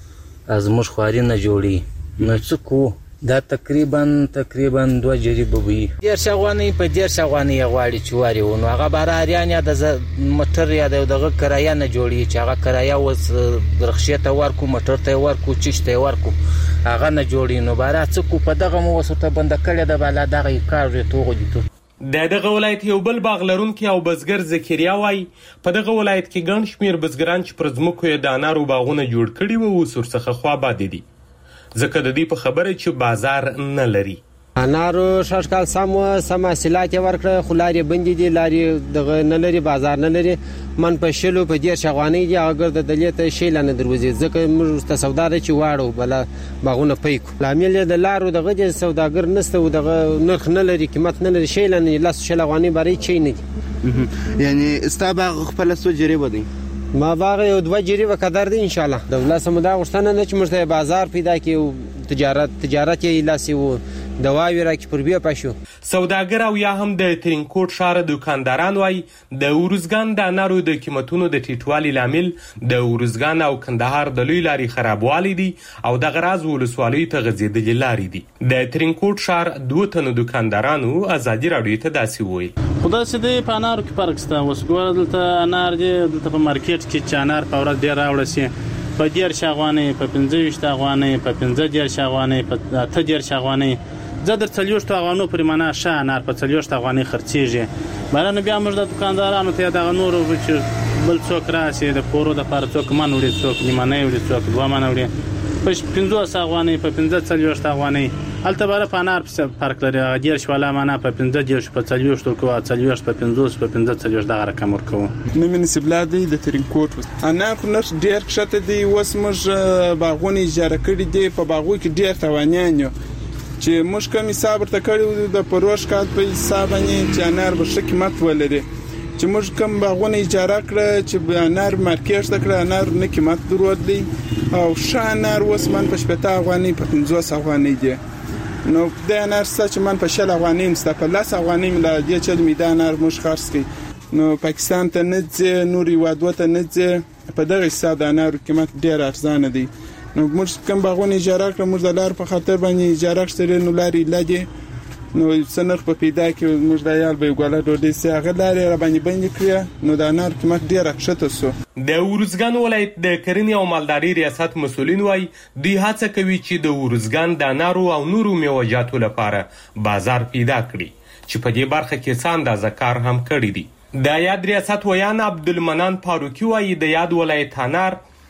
از موږ خواري نه جوړي نو څه کو. دا تقریبا تقریبا دوه جریبه وي. ډیر شغواني په ډیر شغواني غواړي چې واري ونه هغه باراریان یا د موټر یا دغه کرایه نه جوړي چې هغه کرایه وس درخصه ته ورکو، موټر ته ورکو، چشته ورکو، هغه نه جوړي. نو بارا څه کو په دغه مو وسته بند کړی د بالا دغه کار ته وګورئ. د دغه ولایت یو بل باغ لرونکي او بزګر زکریا وای په دغه ولایت کې ګڼ شمیر بزګران چې پر ځمکو یې د انارو باغونه جوړ کړي وو اوس ورڅخه خوا باد دي، ځکه د دې په خبره چې بازار نه لري. انارو شاشکال سم سم حاصلات ورکړه، خو لارې بندې دي، لارې دغه نه لري، بازار نه لري. من په شلو په ډیر شغواني دي اگر د دلیته شیل نه دروځي، ځکه موږ ته سودا ده چې واړو بل باغونه پیکو لامل د لارو دغه د سوداګر نسته او دغه نرخ نه لري، قیمت نه لري، شیل نه لاس شلغواني بری چي نه دي. یعنی استابه خپل سو جریبه دي ما باغ یو دوه جریبه قدر دي ان شاء الله. د ولاسه مدا غشتنه نه چې مرته بازار پیدا کیو، تجارت تجارت یې لاسي وو دواوی را کې پر بیا پښو. سوداګر او یا هم د ترینکوټ ښار دکانداران وای د ورزګان د انارو د قیمتونو د ټیټوالي لامل د ورزګان او کندهار د لوی لاري خرابوالي دي او د غراز ولسوالۍ ته غځېدلې لاري دي. د ترینکوټ ښار دوه تنو دکاندارانو ازادي راډیو ته داسې وایي. خدای سي په انارو کې فرق شته. وسګور دلته انار دي، دلته په مارکیټ کې چې انار په ورځ ډیر راوړل شي په ډیر شغوانه، په پنځه ویشت غوانه، په پنځه ډیر شغوانه، په اته ډیر شغوانه. زه در څلويشت غوانو پر معنا شه انار په څلويشت غوانه خرڅيږي. بلنه بیا موږ د دکاندارانو ته دغه نور چې بل څوک راسي د پورو د پر څوک من وړي، څوک نیمانه وړي، څوک دوه من وړي، په پنځه غوانه، په پنځه څلويشت غوانه. البته بار په انار په فرق لري. ډیر شواله معنا په پنځه ډیر په څلويشت کو څلويشت په پنځه په پنځه څلويشت دغه رقم ورکو. نو منسبلات دي د ترینکوټ انار نرخ ډیر کښته دي. اوس موږ باغونه اجاره کړی دي، په باغو کې ډیر توانیان یو چې موږ کوم حساب ورته کړی د پروش کال په حساب باندې چې انار به ښه قیمت ولري. چې موږ کوم باغونه اجاره کړ چې انار مارکیټ ته کړ، انار نه قیمت درود دی او ښه انار اوس من په شپږ غواني په پنځه غواني دي. نو د انار چې من په شل غواني مسته په لاس غواني مل د چل میدان انار موږ خرڅ کړي. نو پاکستان ته نه ځي، نوري وادو ته نه ځي، په دغه حساب د انار قیمت ډیر ارزانه دی. نو موږ کوم باغونه اجاره کړ، موږ د لار په خاطر باندې اجاره کړل، نو لاري لګي نو څنګه په پیدا کې موږ د یال به ګوله ډوډۍ سي هغه لاري را باندې باندې کړی. نو د انار قیمت ډیر کښته سو. د ورزګان ولایت د کرنې او مالداري ریاست مسولین وای دوی هڅه کوي چې د ورزګان د انارو او نورو میوه‌جاتو لپاره بازار پیدا کړي چې په دې برخه کې څه اندازه کار هم کړی دی. د یاد ریاست ویان عبدالمنان فاروقي وای د یاد ولایت انار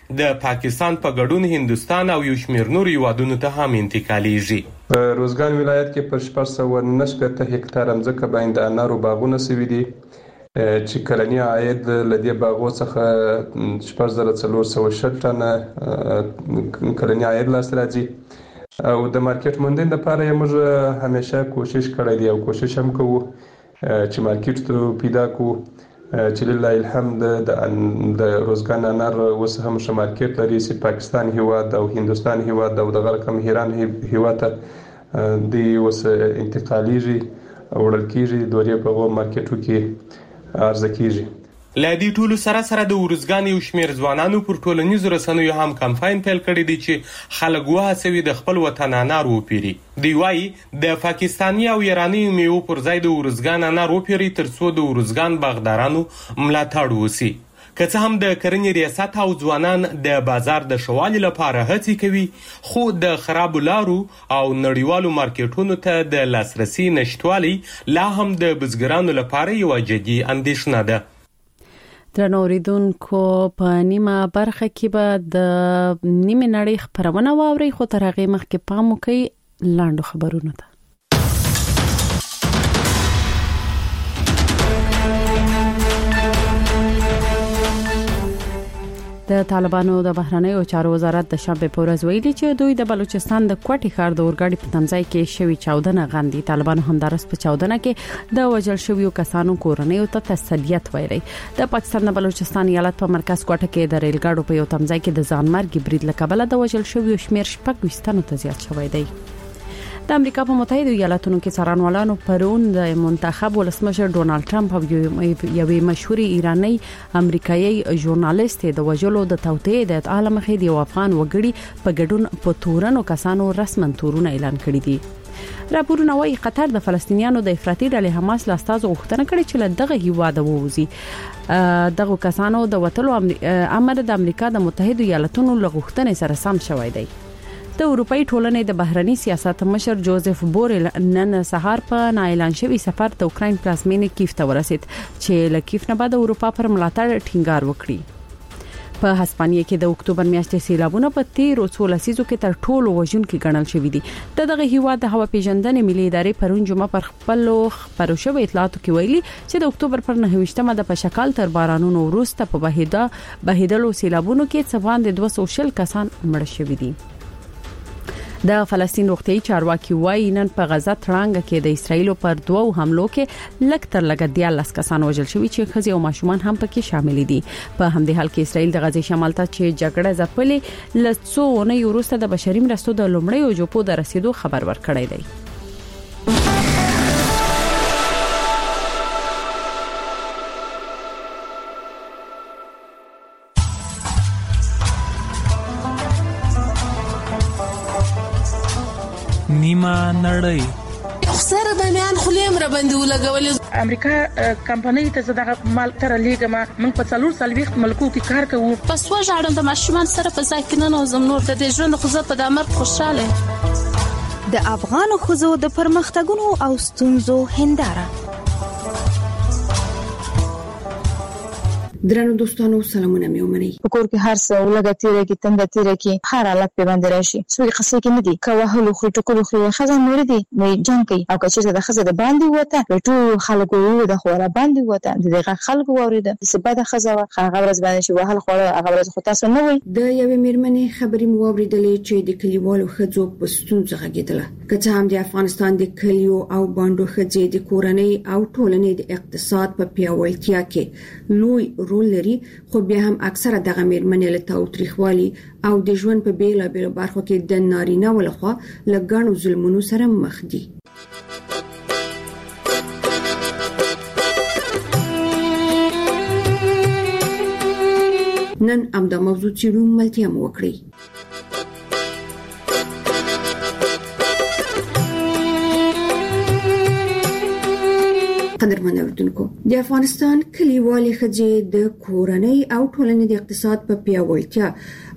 د پاکستان په ګډون هندستان او یو شمېر نور هیوادونو ته هم انتقالیږي. په روزګان ولایت کې پر شپږ سوه نهه شپېته هکتاره ځمکه باندې د انارو باغونه سوي دي چې کلنی عاید له دې باغو څخه شپږ زره څلور سوه شل ټنه کلنی عاید لاسته راځي او د مارکیټ موندنې لپاره موږ همیشه کوشش کړی دی او کوشش هم کوو چې مارکیټ ته پیدا کو چې لله الحمد د روزګان انار اوس هم ښه مارکیټ لري چې پاکستان هیواد او هندوستان هیواد او دغه رقم ایران هیواد ته د اوس انتقالیږي او وړل کېږي دوی په هغو مارکیټو کې عرضه کیږي. له دې ټولو سره سره د ورزګان یو شمېر ځوانانو پر ټولنیزو رسنیو هم کمپاین پیل کړی دی چې خلک وهڅوي د خپل وطن انار وپیري. دوی وایي د پاکستاني او ایراني میوو پر ځای د ورزګان انار وپیري ترڅو د ورزګان باغدارانو ملاتړ وسی. که څه هم د کرنې ریاست او ځوانان د بازار د شوالي لپاره هڅې کوي، خو د خرابو لارو او نړیوالو مارکیټونو ته د لاسرسي نشټوالي لا هم د بزګرانو لپاره یوه جدي اندېښنه ده. درنو اوریدونکو، په نیمه برخه کې به د نیمه نړۍ خبرونه واوري، خو تر هغه مخکې پام وکړئ لاندو خبرونه ته. د طالبانو د بهرنیو چارو وزارت د شنبه په ورځ ویلي چې دوی د بلوچستان د کوټي ښار د اورګاډي په تمځای کې شوی چاودنه غندي. طالبانو همدارس په چاودنه کې د وژل شویو کسانو کورنۍ ته تسلیت ویلي. د پاکستان د بلوچستان ایالت په مرکز کوټه کې د ریل ګاډو په یو تمځای کې د ځانمرګ برید لکبله د وژل شویو شمیر شپږ وستانو ته زیات شوی دی. د امریکا په متحده ایالاتونو کې څارنوالانو پرون د منتخب ولسمشر ډونالد ټرمپ او یوې مشهوري ایرانی امریکایي ژورنالیست د وژلو د توطئې د ادعا مخې د افغان وګړي په ګډون په تورنو کسانو رسمن تورونه اعلان کړي دي. راپورونه وايي قطر د فلسطینیانو د افراطي ډلې حماس لاستازو غوښتنه کړې چې له دغه هیواده ووځي. دغه کسانو د وټلو امر د امریکا د متحده ایالاتونو له غوښتنې سره سم شوی دی. د اروپאי ټولنې د بهرني سیاست مشر جوزف بورل نن سهار په نااعلان شوی سفر د اوکراین پلازمینې کیف ته ورسید چې له کیف نه بعد اروپا پر ملاتړ ټینګار وکړي. په هسپانیا کې د اکتوبر میاشتې سیلابونه په تیرو څو لسیزو کې تر ټولو وژونکي ګڼل شوی دي. دغه هیواد د هوا پیژندنې ملي ادارې پرون جمعه پر خپل خبرو شوی اطلاعاتو کې ویلي چې د اکتوبر پر نهه د پشکال تر بارانونو وروسته په بهیدا بهیدلو سیلابونو کې څه باندې دوه سوه شل کسان مړ شوي دي. د فلسطین روغتیايي چارواکي وايي نن په غزه ترانګ کې د اسرایل پر دوو حملو کې لږ تر لږه دیارلس کسان وژل شوي چې ښځې او ماشومان هم پکې شامل دي. په همدې حال کې اسرایل د غزې شمال ته چې جګړه ځپلې لڅو اونۍ وروسته د بشري مرستو د لومړیو جوپو د رسیدو خبر ورکړی دی. نیمه نړۍ خسر د میان خلیم را باندې ولګولې. امریکا کمپنۍ ته زداغه مال تر لیګما من په څلور سلويخت ملکو کې کار کوو. پس وژاړم د ماشومان سره په ځای کې نه نوزم نور د ژوند خو زه په دمر خوشاله. د افغان خزو د پرمختګونو او ستونزو هنداره. درنو دوستانو سلامونه مې ومني. په کور کې هر څه ولګا تیرې کې تند تیرې کې هر حالت په باندې راشي. څوک قصې کې نه دي کوه هلو خو ټکو خو خزان مړ دي مې جنگ کوي او کچې د خزه د باندې وته ټول خلکو یو د خو را باندې وته دغه خلکو وریده سبا د خزه هغه ورځ باندې شو وهل خو هغه ورځ خو تاسو نه وي. د یوې میرمنې خبرې مو اوریدلې چې د کلیوالو خځو په ستونزه غږیدله. کته هم د افغانستان د کلیو او باندو خځې د کورنۍ او ټولنې د اقتصاد په پیاوړتیا کې لوی رول لري، خو بیا هم اکثره دغه میرمنې له تاوتریخوالي او د ژوند په بیلا بیلا برخو کې د نارینه ولخوا لګانو ظلمونو سره مخ دي. نن امدا موضوع چیرو ملتیا مو وکړي. قدرمن اوریدونکو، د افغانستان کلیوالي ښځې د کورنۍ او ټولنې د اقتصاد په پیاوړتیا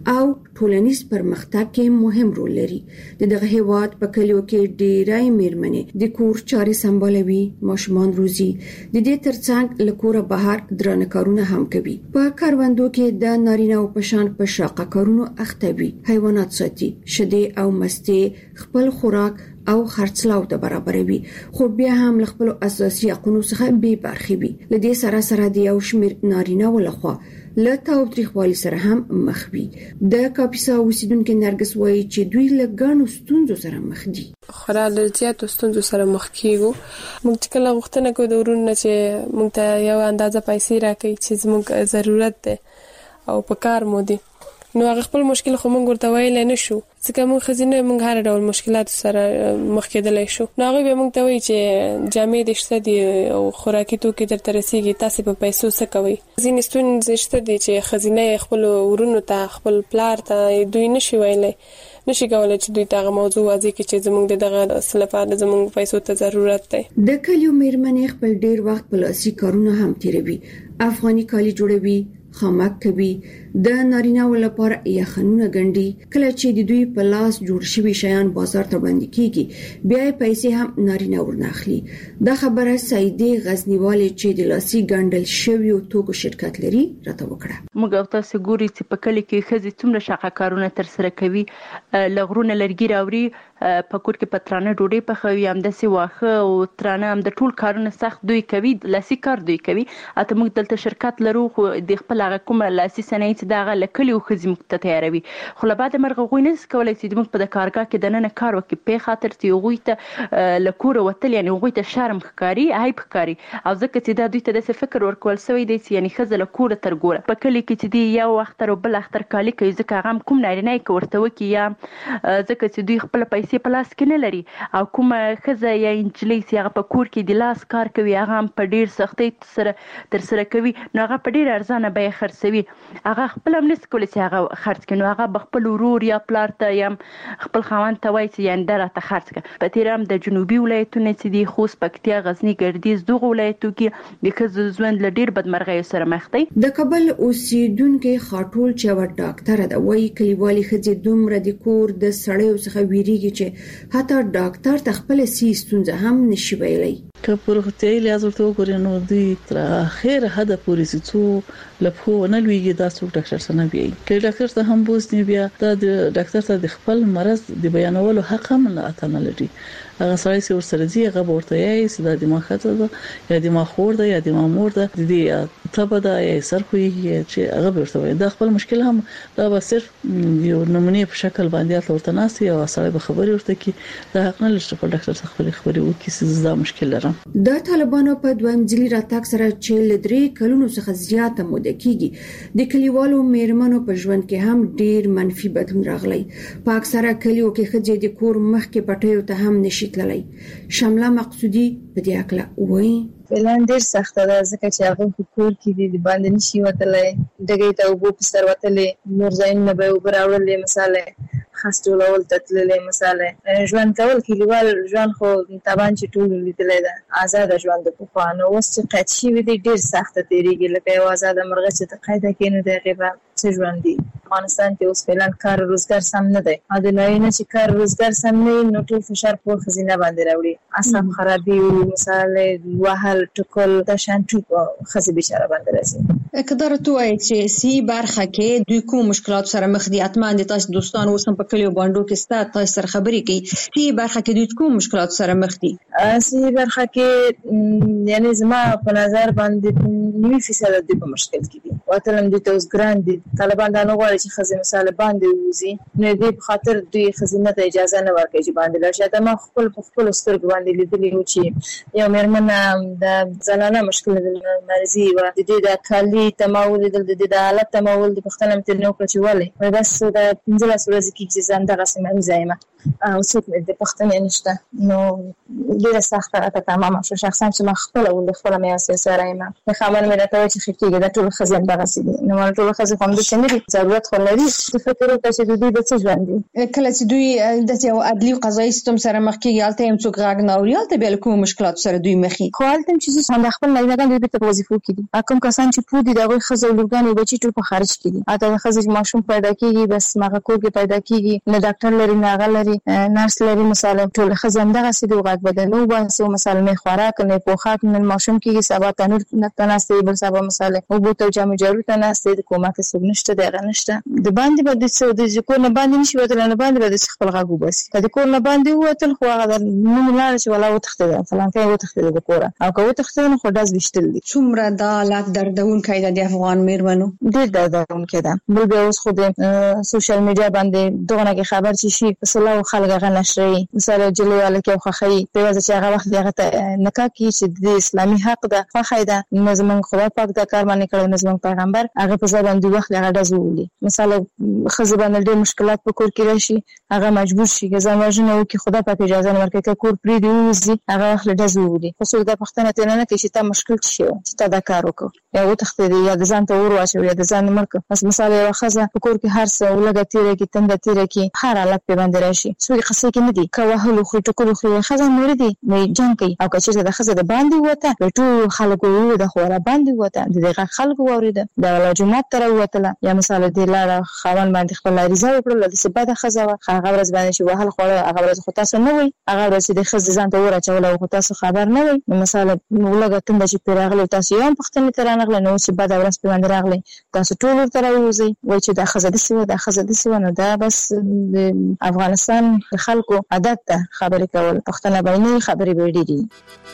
او ټولنیز پرمختګ کې مهم رول لري. د دغه هیواد په کلیو کې ډېرای میرمنې د کور چارې سمبالوي، ماشومان روزي، د دې ترڅنګ له کوره بهر درانه کارونه هم کوي. په کاروندو کې د نارینه او پشان په شاقه کارونو اخته وي، حیوانات ساتي، شیدې او مستې خپل خوراک او خرڅلاو ته برابروي، خو بیا هم له خپل اساسي حقوقو څخه بې برخې وي. لدې سره سره د یو شمېر نارینه ولخوا له تاوتریخوالي سره هم مخ وي. د کاپیسا اوسیدونکو نرګس وایي چې دوی له ګڼو ستونزو سره مخ دي. خورا ډېر زیاتو ستونزو سره مخ کیږو. موږ چې کله غوښتنه کوو د ورونو چې موږ ته یو اندازه پیسې راکړي چې زموږ ضرورت دی او په کار مو دي، نو هغه خپل مشکل خو موږ ورته ویلی نه شو، ځکه موږ ښځینه موږ هر ډول مشکلاتو سره مخ کېدلی شو. نو هغوی بیا موږ ته وایي چې جامې دې شته دي او خوراکي توکي درته رسېږي، تاسې په پیسو څه کوئ. ځینې ستونزې شته دي چې ښځینه خپلو ورونو ته، خپل پلار ته دوی نشي ویلی، نشي کولی چې دوی ته هغه موضوع واضح کړي چې زموږ د دغه څه لپاره زموږ پیسو ته ضرورت دی. د کلیو میرمنې خپل ډېر وخت په لاسي کارونه هم تیروي، افغاني کالي جوړوي، خامک کوي، د نارینه لپاره یخنونه ګنډي. کله چې د دوی په لاس جوړ شوي شیان بازار ته وړاندې کیږي، بیا پیسې هم نارینه ورناخلي. دا خبره سعیدې غزنیوالي چې د لاسي ګنډل شوی توکو شرکت لري راته وکړه. موږ تاسو ګوري چې په کلی کې ښځې څومره شاقه کارونه تر سره کوي، لغرونه لرګي راوړي، په کور کې پترانه ډوډۍ پخوي، همداسې واښه او ترانه، هم د ټول کارونه سخت دوی کوي، لاسي کار دوی کوي. اته موږ دلته شرکت لرو، خو د خپل هغه کومه لاسي صنایع چې دغه لکلي او ښځې موږ ته تیاروي، خو له بعده مرغه هغوی نشي کولی چې موږ په د کارګاه کې دننه کار وکړي، په خاطر چې هغوی ته له کوره وتل یعنې هغوی ته شرم ښکاري، عیب ښکاري. او ځکه چې دا دوی ته داسې فکر ورکول شوی دی چې یعنې ښځه له کوره تر ګوره په کلي کې چې دی یو اختر او بل اختر کالي کوي، ځکه هغه هم کوم نارینه یې که ورته وکړي، یا ځکه چې دوی خپله پیسې په لاس کې نه لري، او کومه ښځه یا نجلۍ چې هغه په کور کې د لاس کار کوي، هغه هم په ډېر سختۍ سره تر سره کوي، نو هغه په ډېر ارزانه بیه خرڅوي. هغه خپل هم نشي کولی چې هغه خرڅ کړي، نو هغه به خپل ورور یا پلار ته یا خپل خاوند ته وایي چې یعنې دا راته خرڅ کړه. په تېره هم د جنوبي ولایتونه چې دي، خوست، پکتیا، غزني، ګردیز، دغو ولایتو کې د ښځو ژوند له ډېر بدمرغیو سره مخ دی. د کابل اوسیدونکي خاټول چې یوه ډاکټره ده وایي کلیوالي ښځې دومره د کور د سړیو څخه ویریږي چې حتی ډاکټر ته خپله سي ستونزه هم نشي ویلی. که په روغتیایي لحاظ ورته وګورې نو دوی تر اخره حده پورې چې څو له پښو ونه لوېږي دا څوک ډاکټر ته نه بیایي. که ډاکټر ته هم بوځي، بیا دا د ډاکټر ته د خپل مرض د بیانولو حق هم نه لري. هغه سړی چې ورسره ځي هغه به ورته وایي چې دا د ما ښځه ده یا د ما خور ده یا د ما مور ده، د دې تبه ده یا سر خوږي، چې هغه به ورته وایي. دا خپل مشکل هم دا به صرف یو نمونې په شکل باندې ورته ناست یا سړی به خبرې ورته کوي، دا حق نه لري چې خپل ډاکټر څخه خبرې خبرې وکړي چې دا مشکل لرم. د طالبانو په دویم ځلي راتګ سره چې له درې کلونو څخه زیاته موده کېږي، د کلیوالو میرمنو په ژوند کې هم ډېر منفي بدلون راغلی. په اکثره کلیو کې ښځې د کور مخکې پټیو ته هم نشي تللی. شمله مقصودي په دې اړه وایي: فعلاً ډېر سخته ده، ځکه چې هغه په کور کې دي، د باندې نشي وتلی، ډګۍ ته اوبه په سر وتلی، نور ځایونه به یې اوبه راوړلې، مثاله خاص ټولول ته تللی، مثاله ژوند کول کلیوال ژوند خو طبعا چې ټولو لیدلی ده، ازاده ژوند د پخوا. نو اوس چې قید شوي دي ډېر سخته تېرېږي، لکه یو ازاده مرغه چې ته قیده کړې نو د هغې به څه ژوند دي. افغانستان کې اوس فعلا کار روزګار سم نه دی، او د نارینه چې کار روزګار سم نه وي نو ټول فشار په ښځینه باندې راوړي، اعصاب خرابي، مثاله وهل ټکول، دا شان ټول ښځې بیچاره باندې راځي. که دا راته ووایي چې سی برخه کې دوی کوم مشکلاتو سره مخ دي؟ حتما د تاسو دوستان اوس هم په کلیو بانډو کې ستا تاسو سره خبرې کوي. سی برخه کې دوی کوم مشکلاتو سره مخ دي؟ سی برخه کې یعنی زما په نظر باندې نیمه فیصد دوی په مشکل کې دي. واتلم دوی ته اوس ګران دي، طالبان دا نه غواړي چې ښځې مثاله باندې ووځي، نو دوی په خاطر دوی ښځینه ته اجازه نه ورکوي چې باندې لاړ شي. دا ما خپل په خپلو سترګو باندې لیدلي وو چې یو مېرمنه د زنانه مشکل مرضي وه، د دې د کالي ته ما ولیدل، د دې د حالت ته ما ولیدل، پوښتنه مې ترې نه وکړه چې ولې، بس د پنځلس ورځې کېږي چې زه همدغسې مریضه یم. او څه د پښتنې نشته نو ډیره سخته راته تمامه شو شخصا چې ما خپل ول خپل مې اساسه رایم نه خبر مې راته چې خکېږي د ټول خزم دغه سي نو ما ټول خزم هم د څه ضرورت خو لري چې فکر وکړي چې دوی د څه ژوند دي کله چې دوی د یو عدلي قضایي سیستم سره مخ کېږي البته هم څوک غاګ نه اوري البته بل کوم مشکلات سره دوی مخې خو البته چې څنګه خپل نه نه د وظیفو کې دي کوم کسان چې پودي دغه خزو لورګانې بچي ټول په خارج کې دي اته خزې ماشوم پیدا کیږي بس ماغه کور کې پیدا کیږي نه ډاکټر لري نه غل لري نرس لري مثلا ټول خزم دغه سي دوه غاګ بدلو واسه مثلا نه خوراک نه پوخاک نه ماشوم کې سبا تنور نه تناسي بل سبا مثلا او بوتل جامې جوړ تناسي د کومه کې سګ نشته دغه نشته د باندې به د څو د ذکر نه باندې نشي وته نه باندې به د خپل غاګو بس کله کور نه باندې وته خو هغه نو لاړ شي ولا وتخته فلان کې وتخته د کوره او که وتخته نو خو داس وشتل دي څومره دا لاک دردون کایده د افغان میرمنو ډېر دردون کېده بل به اوس خو د سوشل میډیا باندې دغه کې خبر شي شي سلام خلک غنشري مثلا جلواله کې خوخی په وجه چې هغه وخت هغه نکاح کې چې د اسلامي حق د خوخی د نظم خدای پاک د کار باندې کړی نظم پیغمبر هغه په ځای باندې وخت هغه دزولي مثلا خزبان ډېر مشکلات په کور کې راشي هغه مجبور شي ځان وژنه وکړي خدای پاک اجازه نه ورکړي کور پرې دی وزي هغه وخت دزولي خو څو د پښتنه ته نه کې چې تا مشکل شي چې تا دا کار وکړي یا وتخته دی یا د ځان ته ور واچو یا د ځان مرکه بس مثلا یو خزه په کور کې هر څه ولګه تیرې کې تند تیرې کې هر حالت په باندې راشي څو قصې کې نه دي کوهلو خو ټکو خو خزه نور دي مې جنگ کوي او کچې د خزه د باندې وته ټول خلکو وو د خو را باندې وته دغه خلکو وریده د ولا جمعه تر وته یا مثلا د لاره خوان باندې خپل ریزه وکړل د سبا د خزه هغه ورځ باندې چې وهل خو هغه ورځ خو تاسو نه وي هغه ورځ د خزه ځان ته ورچول او تاسو خبر نه وي مثلا ولګه تند چې پیراغله تاسو یو پختنه تر نه غل نو چې بعد ورځ په باندې راغله تاسو ټول تر وځي وای چې د خزه د سیمه د خزه د سیمه دا بس د افغانستان خلکو عادت ده خبرې کول پښتنه باندې خبرې وړي دي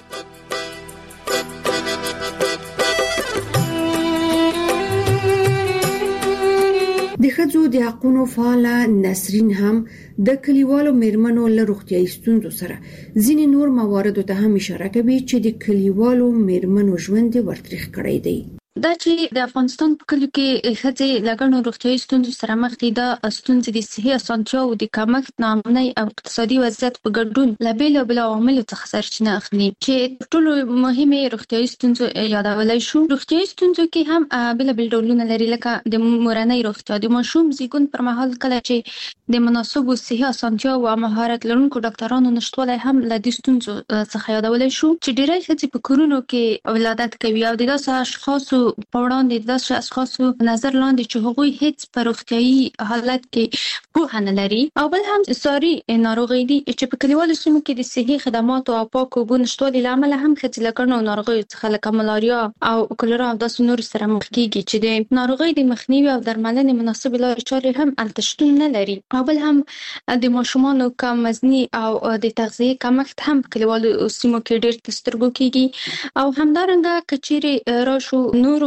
د ښځو د حقوقو فعال نسرین هم د کلیوالو میرمنو له روغتیايي ستونزو سره ځینې نور موارد ته هم اشاره کوي چې د کلیوالو میرمنو ژوند ورتریخ کړی دی دا چې د افغانستان په کلیو کې ښځې لګڼو روغتیايي ستونزو سره مخ دي د ستونزې د صحي اسانتیاو د کمښت ناامنۍ او اقتصادي وضعیت په ګډون له بېلابېلو عواملو څخه سرچینه اخلي چې ټولو مهمې روغتیايي ستونزو یادولی شو روغتیايي ستونزو کې هم بېلابېل ډولونه لري لکه د مورنۍ روغتیا د ماشوم زیږون پر مهال کله چې د مناسبو صحي اسانتیاو او مهارت لرونکو ډاکټرانو نشتوالی هم له دې ستونزو څخه یادولی شو چې ډېری ښځې په کورونو کې ولادت کوي او د داسې اشخاصو په وړاندې داسې اشخاصو نظر لاندې چې هغوی هیڅ په روغتیايي حالت کې پوهه نه لري او بل هم ساري ناروغۍ دي چې په کلیوالو سیمو کې د صحي خدماتو او پاکو اوبو نشتوالي له امله هم ښځې له ګڼو ناروغیو څخه لکه ملاریا او کولرا او داسې نورو سره مخ کېږي چې د ناروغۍ د مخنیوي او درملنې مناسبې لارې چارې هم هلته شتون نه لري او بل هم د ماشومانو کم وزني او د تغذیې کمښت هم په کلیوالو سیمو کې ډېر په سترګو کېږي او همدارنګه که چیرې راشو نورو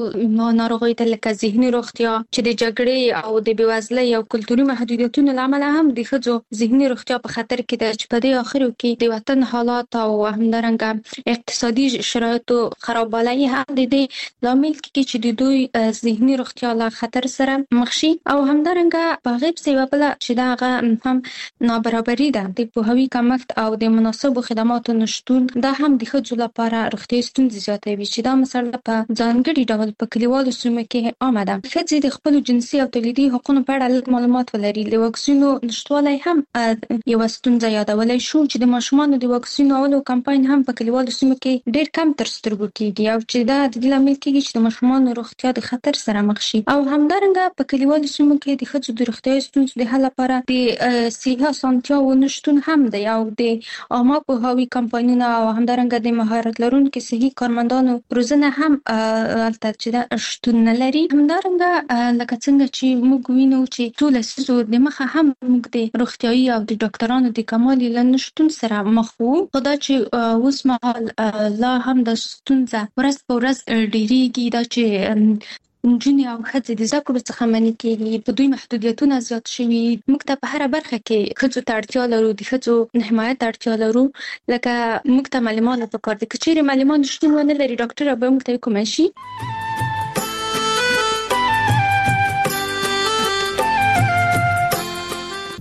ناروغۍ ته لکه ذهني روغتیا چې د جګړې او د بېوزلۍ او کلتوري محدودیتونو له امله هم د ښځو ذهني روغتیا په خطر کې ده چې په دې اخرو کې د وطن حالات او همدارنګه اقتصادي شرایطو خرابوالی هم د دې لامل کېږي چې د دوی ذهني روغتیا له خطر سره مخ شي او همدارنګه په هغې پسې یوه بله چې د هغه هم نابرابري ده د پوهاوي کمښت او د مناسبو خدماتو نشتون دا هم د ښځو لپاره روغتیايي ستونزې زیاتوي چې دا مسله په ځانګړي ډول په کلیوالو سیمو کې عامه ده ښځې د خپلو جنسي او تولیدي حقونو په اړه لږ معلومات ولري د واکسینو نشتوالی هم یوه ستونزه یادولی شو چې د ماشومانو د واکسینو اولو کمپاین هم په کلیوالو سیمو کې ډېر کم تر سترګو کېږي او چې دا د دې لامل کېږي چې د ماشومانو روغتیا د خطر سره مخ شي او همدارنګه په کلیوالو سیمو کې د ښځو د روغتیايي ستونزو د حل لپاره د صحي اسانتیاوو نشتون هم دی او د عامه پوهاوي کمپاینونه او همدارنګه د مهارت لرونکو صحي کارمندانو روزنه هم هلته چې دا شتون نه لري همدارنګه لکه څنګه چې موږ وینو چې څو لسیزو د مخه هم موږ د روغتیايي او د ډاکټرانو د کموالي له نشتون سره مخ وو خو دا چې اوس مهال لا هم د ستونزه ورځ په ورځ ډېرېږي دا چې نجونې او ښځې د زده کړو څخه منع کېږي په دوی محدودیتونه زیات شوي موږ ته په هره برخه کې ښځو ته اړتیا لرو د ښځو حمایت ته اړتیا لرو لکه موږ ته معلمان پکار دي که چیرې معلمان شتون ونه لري ډاکټر به موږ ته وکومه شي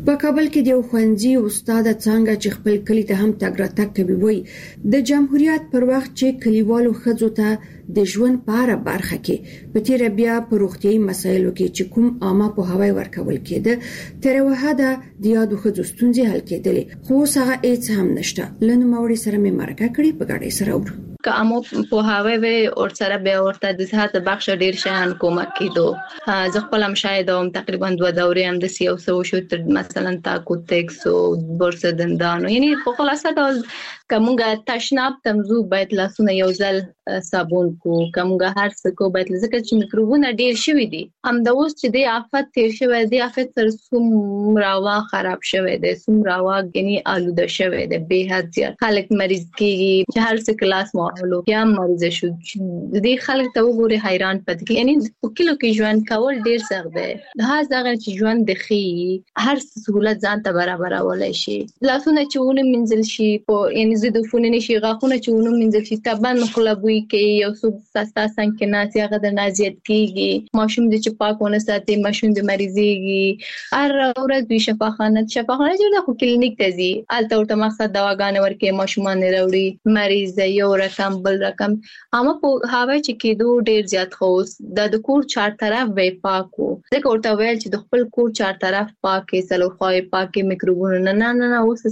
په کابل کې د یو ښوونځي استاد څنګه چې خپل کلی ته هم تګ راتګ کوي وای د جمهوریت پر وخت چې کلیوالو ښځو ته د ژوند په اړه برخه کې په تیر بیا په روغتيایي مسایلو کې چې کوم عامه په هواي ورکول کېده تر وهدا د یادو ښځو ستونزې حل کېدلې خو هغه هیڅ هم نشته لنو موري سره مې مرکه کړې په ګډه سره ور که امو په هواي وي او سره به ورته د صحت بخش ډیر شان کومک کیدو زه خپل هم شاید هم تقریبا دوه دورې هم د سیاسو شو مثلا تاکو تکس او بورس دندانو یعنی په خلاصه ډول کومه تشناب تمزو باید لاسونه یو ځل صابون کو کومه هر څه کو باید ځکه چې میکروبونه ډیر شوي دي هم د اوس چې د آفت تیر شوی دی آفت سره سوم راوا خراب شوی دی سوم راوا غني آلوده شوی دی به حد زیات خلک مریض کیږي چې هر څه کلاس ماحول یا مریض شو د خلک ته وګوري حیران پد کی یعنی په کلو کې ژوند کول ډیر سخت دی دا ځکه چې ژوند د خي هر سہولت ځان ته برابر ولای شي لاسونه چې ونه منځل شي په یعنی زیدفونه نشي غاخونه چې ونه منځل شي تبان خلبوي کې یو څو سستا څنګه ناسي هغه د نازیت کیږي ماشوم د چې پاکونه ساتي ماشوم د مریضيږي ار ورځ د شفاخانه شفاخانه جوړه خو کلینیک ته ځي الته ورته مقصد دواګانې ورکې ماشومان وروړي مریض یو رقم بل رقم اما په هاوی چې کېدو ډیر زیات خوس د کور چار طرف وې پاکو ځکه ورته ویل چې د خپل کور چار طرف پاکې سلو خوای پاکې میکروبونه نه نه نه اوس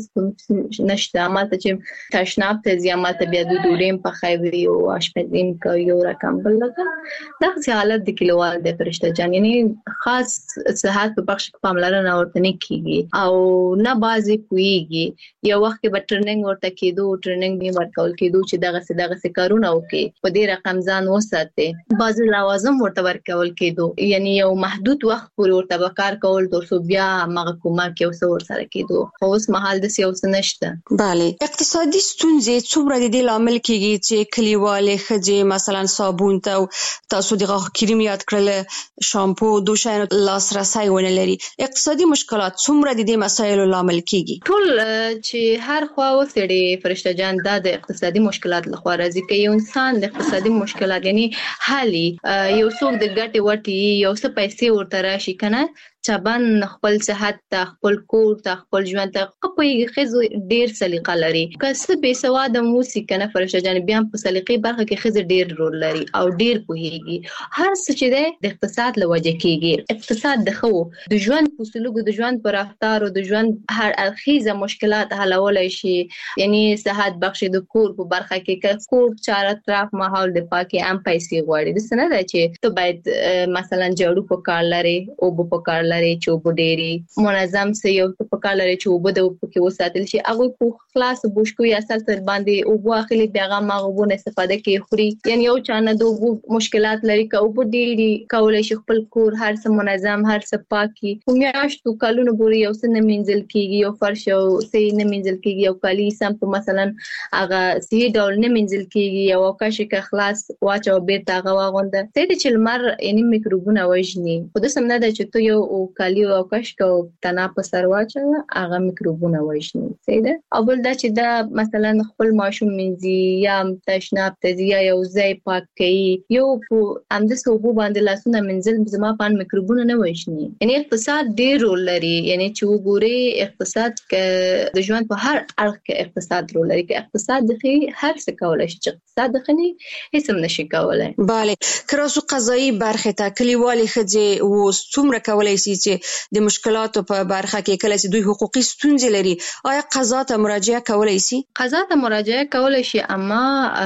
نشته اما ته تشناب ته زیامات بیا د ډوریم په خوي او اشپزین کو یو رقم بل رقم دغه حالت د کلیوال د فرشته جان یعنی خاص صحت په بخش پاملرنه ورته نه کیږي او نه بازي کويږي یو وخت به ټریننګ ورته کېدو ټریننګ به ورکول کېدو چې دغه څه دغه څه کارونه وکي په دې رقم ځان وساته بعض لوازم ورته ورکول کېدو یعنی یو محدود وخت پورې ورته کار کول ترڅو بیا محکومه کې اوسه ور سره کېدو خو اوس مهال د سیاست نشته bale اقتصادي ستونزې څومره د دې لامل کېږي چې کلیوالې خځې مثلا صابون ته تاسو دغه کریم یاد کړل شامپو دوشاین لاسرسي ونه لري اقتصادي مشکلات څومره د دې مسایلو لامل کېږي ټول چې هر خوا وسړي فرشته جان د اقتصادي مشکلات لخوا راځي کې یو انسان د اقتصادي مشکلات یعنی حالي یو څوک د ګټي وټي یو څه پیسې ورته راشي کنه چبان خپل صحت ته خپل کور ته خپل ژوند ته خپل خزو ډیر سلیقه لري کسب به سواد موسی کنه فرشته جان بیا په سلیقې برخه کې خزه ډیر رول لري او ډیر پوهیږي هر څه چې د اقتصاد لوجه کېږي اقتصاد د خو د ژوند په سلوک د ژوند پر رفتار او د ژوند هر اخیزه مشکلات حلولای شي یعنی صحت بخش د کور په برخه کې کور چار اطراف ماحول د پاکي ام پیسې غواړي د سند چې ته باید مثلا جوړو په کار لري او په کار لري چې وبډيري منظم سه یو په کار لري چې وبد او په وساتل شي هغه په خلاص بوشکو یا اصل تر باندې او واخلي پیغام مغبونه استفاده کوي خوري یعنی یو چانه دوه مشکلات لري که وبډيري کولای شي خپل کور هر څه منظم هر څه پاکي میاشتو کلونو پورې یو څه نه منځل کیږي یو فرش او سي نه منځل کیږي یو کالي سم په مثلا هغه سي ډول نه منځل کیږي یو کاش کې خلاص واچو بیرته هغه واغونده سي چې لمر یعنی میکروبونه وژني خو د سم نه د چې ته یو کالی او کاش کو تنا په سر واچو هغه میکروبونه وژني سي ده او بل دا چې دا مثلا خپل ماشوم منځي یا تشناب ته یا یو ځای پاک کوي یو په ام د سوبو باندې لاسونه منځل زما پان میکروبونه نه وژني یعنی اقتصاد ډیر رول لري یعنی چې وګوري اقتصاد ک د ژوند په هر اړخ کې اقتصاد رول لري کې اقتصاد دغه هر څه کولای شي اقتصاد دغه هیڅ هم نشي کولای bale کراسو قضایي برخه ته کلیوالي خځې و څومره کولای شي چې د مشکلاتو په برخه کې کله چې دوی حقوقي ستونزې لري آیا قضا ته مراجعه کولای شي قضا ته مراجعه کولای شي اما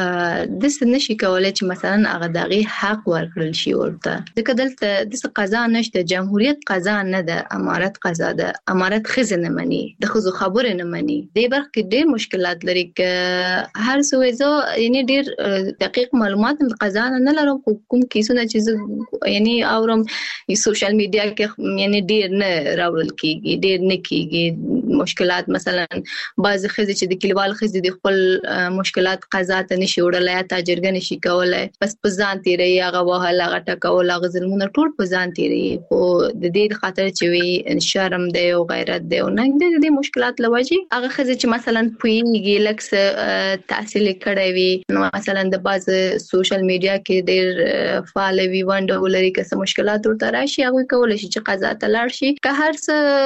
د څه نشي کولای چې مثلا هغه دغه حق ورکړل شي ورته ځکه دلته د قضا نشته جمهوریت قضا نه ده امارت قضا ده امارت خزه نه مني د خزو خبره نه مني د برخه کې ډېر مشکلات لري ک هر څه یعنی ډېر دقیق معلومات قضا نه لرم کوم کیسونه چې یعنی اورم سوشل میډیا کې یعنی ډېر نه راول کیږي ډېر نه کیږي مشکلات مثلا بعض خزه چې د کلیوال خزه د خپل مشکلات قضا ته نشي وړلای تاجرګ نشي کولای بس په ځان تیری هغه وهله غټه کول هغه ظلمونه ټول په ځان تیری خو د دې خاطر چې وی شرم دی او غیرت دی او نه د دې مشکلات لوجي هغه خزه چې مثلا پوینګي لکس تحصیل کړی وي نو مثلا د بعض سوشل میډیا کې ډېر فعال وي وانډ ولري که څه مشکلات ورته راشي هغه کولای شي چې قضا ته لاړ شي که هر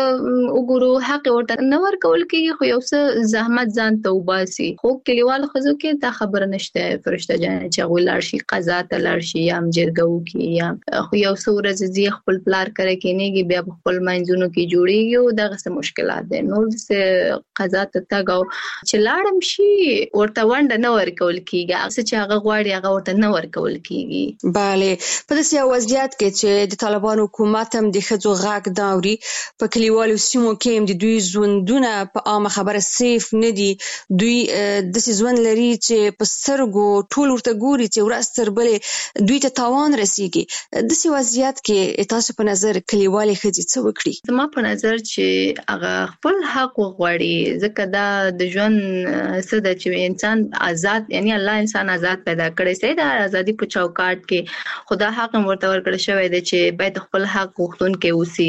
څه وګورو حق ورته نه ورکول کیږي خو یو څه زحمت ځان ته وباسي خو کلیوال خزو کې دا خبره نشته فرشته جان چې ولر شي قضا ته لاړ شي یا جرګو کې یا خو یو څو ورځې زی خپل پلار کرے کېنیږي بیا خپل منځونو کې جوړیږي او دغه څه مشکلات دي نور څه قضا ته تاګو چې لاړم شي ورته وند نه ورکول کیږي هغه چې هغه غواړي هغه ورته نه ورکول کیږي bale په داسې وضعیت کې چې د طالبانو حکومت هم د خځو غاګ داوري په کلیوالو سیمو کې هم د دوی ژوندونه په عامه خبره سیف نه دي دوی د ژوند لري چې په سترګو ټول ورته ګوري چې ورستر بلې دوی ته تاوان رسیږي د داسې وضعیت کې تاسو په نظر کلیوالي خځې څه وکړي زما په نظر چې هغه خپل حق وغواړي ځکه دا د ژوند څه د چې انسان آزاد یعنی الله انسان آزاد پیدا کړی سي د ازادي په چوکاټ کې خدا حق ورته ورکړی شوی دی چې باید خپل حق غوښتونکي اوسي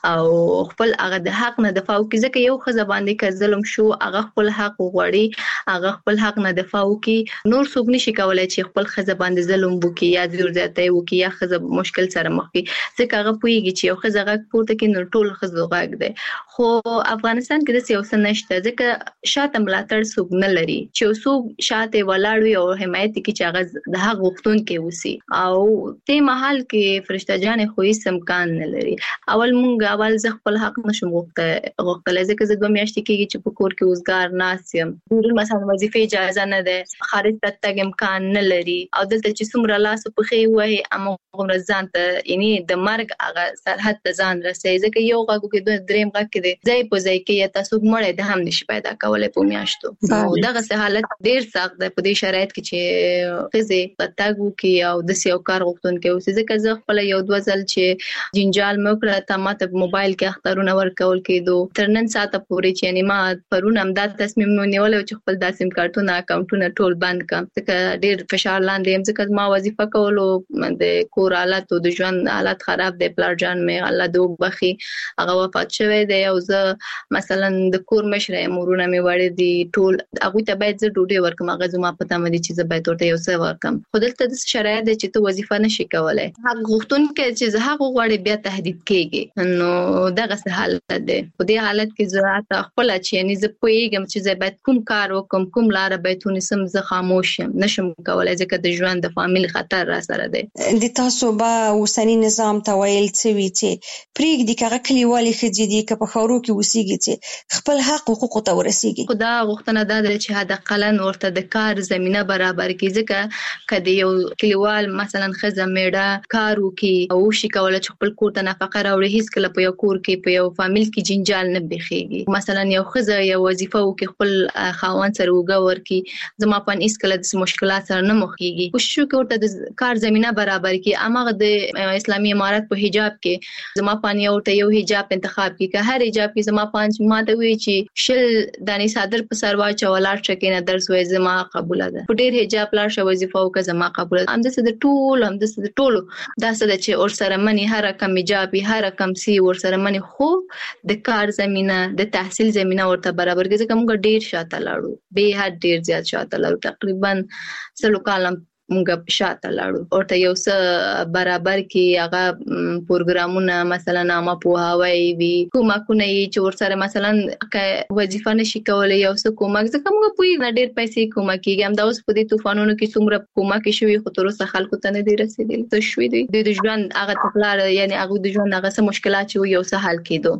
او خپل هغه د حق نه دفاع وکړي ځکه یو خزه باندې که ظلم شو هغه خپل حق وغواړي هغه خپل حق نه دفاع وکړي نور څوک نشي کولای چې خپل خزه باندې ظلم وکړي یا زور زیاته وکړي یا خزه مشکل سره مخ کی ځکه هغه پويږي چې یو خزه غږ پورته کې نور ټول خزه غږ دی خو افغانستان کې د سیاست نشته ځکه شاته ملاتړ څوک نه لري چې څوک شاته ولاړ وي او حمایت کوي چې هغه د حق غوښتونکي وسی او ته محل کې فرشته جان خو هیڅ امکان نه لري اول مونږ اول ز خپل حق نشم غوښته غوښتل ځکه زه دوه میاشتې کېږي چې په کور کې وزګار ناسم ډیر مثلا وظیفه اجازه نه ده خارج ته تګ امکان نه لري او دلته چې څومره لاس په خې وای اما عمر ځان ته یعنی د مرګ هغه سرحد ته ځان رسېږي ځکه یو غږ کې د دریم غږ کې دی ځای په ځای کې تاسو مړې د هم نشي پیدا کولای په میاشتو نو دغه حالت ډیر سخت دی په دې شرایط کې چې خزه پتاګو کې او د سیو کار غوښتونکي اوس ځکه زه خپل یو دوه ځل چې جنجال مکړه ته ماته موبایل کې اخترونه ورکول کېدو تر نن ساعته پورې چې یعنی ما پرون هم دا تصمیم نیول چې خپل د سیم کارتونه اکاونټونه ټول بند کړم ځکه ډیر فشار لاندې هم ځکه ما وظیفه کولو د کور حالت او د ژوند حالت خراب دی پلار جان مې الله دوه بخي هغه وفات شوی دی او زه مثلا د کور مشره مورونه مې وړي دي ټول هغه ته باید زه ډوډۍ ورکم هغه زما پته مې چې زه باید ورته یو څه ورکم خو دلته د شرایط دی چې ته وظیفه نشي کولای حق غوښتونکي چې زه حق غواړي بیا تهدید کیږي نو دغه حالت دی په دې حالت کې زه خپل چې یعنی زه پوهیږم چې زه باید کوم کار وکم کوم لار باید ونیسم زه خاموش یم نشم کولای ځکه د ژوند د فامیل خطر را سره دی د تاسو به اوسنی نظام ته ویل څه وی چې پریږدي کغه کلیوالي خځې دي که په خورو کې وسیږي چې خپل حق حقوق ته ورسیږي خدا غوښتنه ده چې حد اقل ورته د کار زمينه برابر کړي ځکه کدی یو کلیوال مثلا خزه میړه کار وکي او شي کولای چې خپل کور ته نفقه راوړي هیڅ کله په یو کور کې په یو فامیل کې جنجال نه بخيږي مثلا یو خزه یو وظیفه وکي خپل خاوند سره وګور کی زما په هیڅ کله د مشکلات سره نه مخکيږي کوشش وکړه د کار زمينه برابر کړي امغه د اسلامي امارات په حجاب کې زما په یو ته یو حجاب انتخاب کړي که هر حجاب کې زما پنځ ماته وی چې شل دانی صادر په سروا چولار چکینه درس وې زما قبول ده په ډیر حجاب لار شو وظیفه او که زما قبول ده هم د څه د ټول هم د څه د ټول دا څه د چې اور سره منی هر کم حجاب هر کم سی ور سره منی خو د کار زمينه د تحصیل زمينه ورته برابر کړي ځکه موږ ډیر شاته لاړو به حد ډیر زیات شاته لاړو تقریبا سلو کالم موږ شاته لاړو ورته یو څه برابر کې هغه پروګرامونه مثلا نامه پوهاوی وی کومکونه چې ورسره مثلا وظیفه نشي کولای یو څه کومک ځکه موږ پوي نه ډیر پیسې کومکیږي هم دا اوس په دې طوفانونو کې څومره کومک شوی خو تر اوسه خلکو ته نه دی رسیدلی څه شوی دی د ژوند هغه تکلار یعنی هغه د ژوند هغه څه مشکلات چې یو څه حل کېدو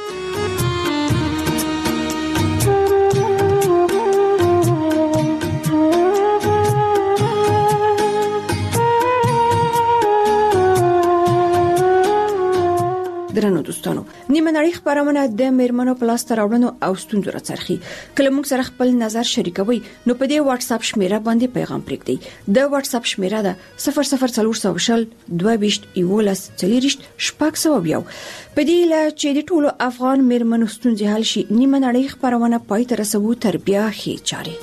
درنو دوستانو نیمه نړۍ خبرونه د میرمنو په لاس راوړنو او ستونزو راڅرخي کله موږ سره خپل نظر شریکوي نو په دې واتس اپ شمیره باندې پیغام پرېږدئ د واتس اپ شمیره ده صفر صفر څلور سوه شل دوه ویشت یولس څلوېښت شپږ سوه یو په دې لا چې د ټولو افغان میرمنو ستونزې حل شي نیمه نړۍ خبرونه پای ته رسوو تر بیا هي چاري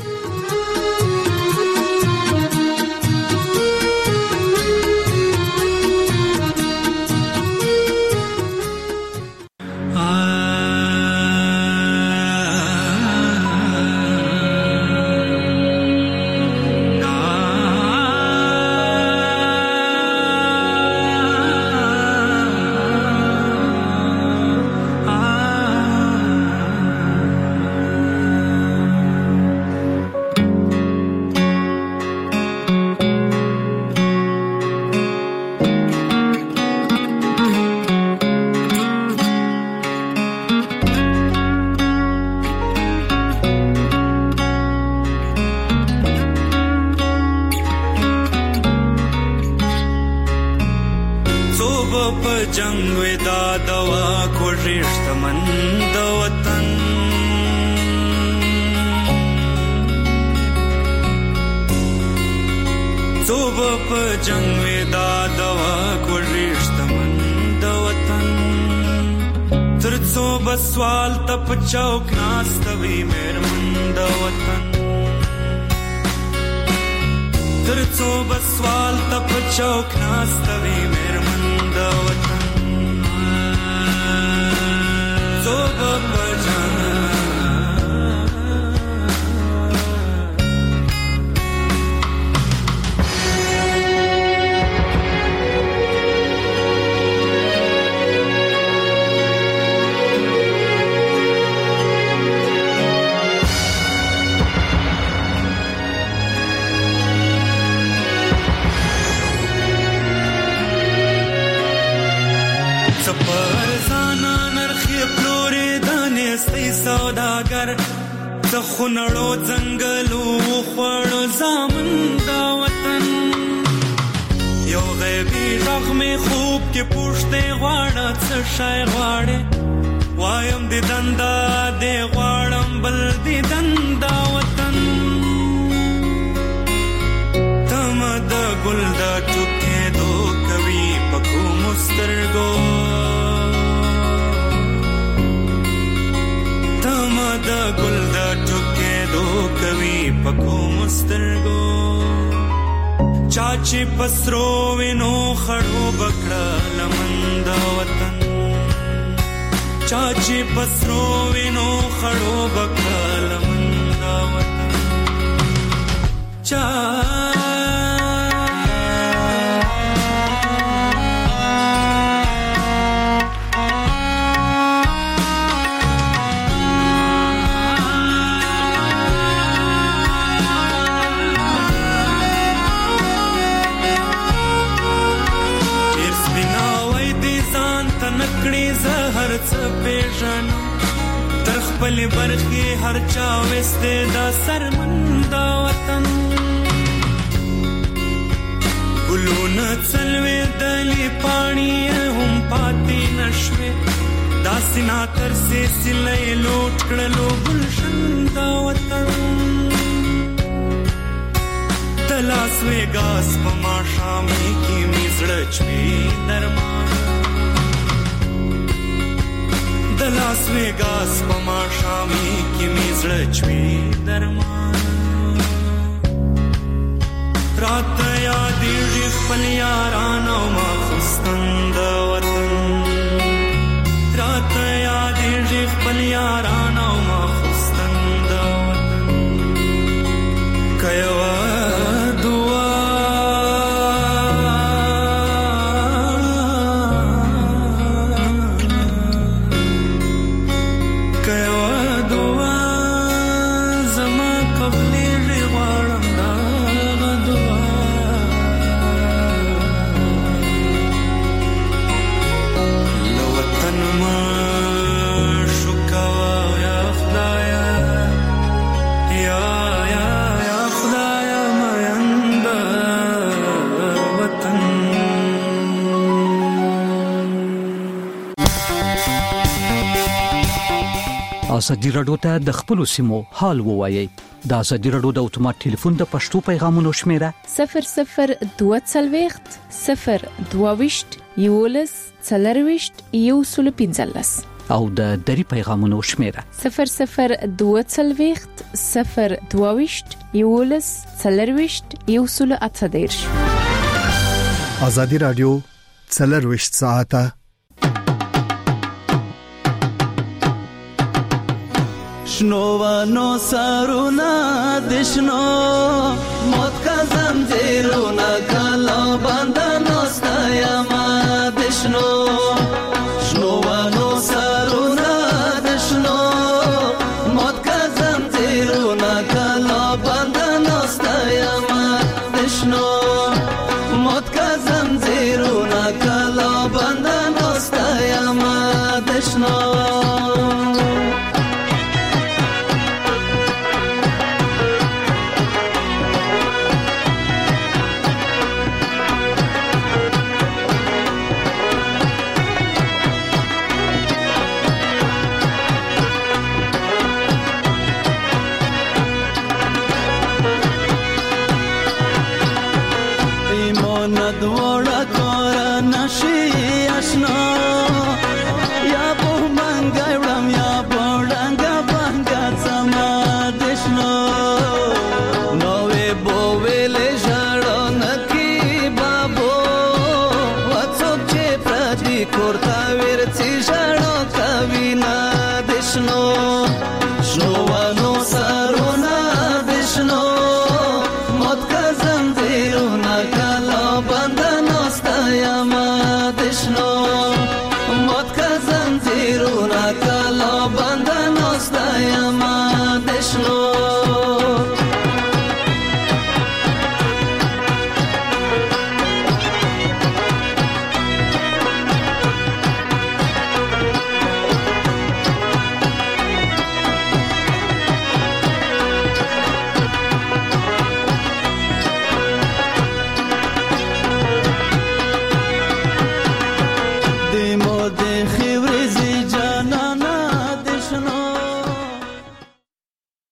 جنگ ودا دوا کوششت من د وطن صوب په جنگ ودا دوا کوششت من د وطن تر څو بسوال تپ چوک ناستوي مېرمن د وطن تر څو بسوال تپ چوک ناستوي مېرمن د وطن صوب په جنگ سوداګر د خونړو ځنګلو خوړو زامن دا وطن یو غیبی رغمې خوب کې پوښتې غواړه څه شی غواړې وایم د دندا دې غواړم بل دې دندا وطن تم د ګل د ټوکې دو کوي پکو مسترګو د ګل د ټوکې دو کوي پکو مسترګو چاچی پسرو وینو خړو بکړه لمن د وطن چاچی پسرو وینو خړو بکړه لمن د وطن چا زهر څه پیژنو تر خپل برخي هر چا وسته دا سرمندا وطن ګلونه څلوي دلی پانی هم پاتې نشوي دا سینا تر سي سلې لوټ کړلو ګلشن دا وطن تلاس وګاس په ما شامې کې مزړه چوي درمان د لاس وګاس په ما شامې کې مزړه چوي درمان رات یادېږي خپل یارانو ما خوستن د وطن رات یادېږي خپل یارانو ما خوستن د وطن که یوه دعا ازادي راډیو ته د خپل سیمو حال ووایي د ازادي راډیو د اتومات ټلیفون د پښتو پیغامونو شمیره صفر صفر دوه څلوېښت صفر دوه ویشت یولس څلرويشت یو سل پنځلس او د دری پیغامونو شمیره صفر صفر دوه څلوېښت صفر دوه ویشت یولس څلرويشت یو سل اته دېرش ازادي راډیو څلرويشت ساعته شنو ونو سرونا دشنو موت کا زنجیرونه کلا بند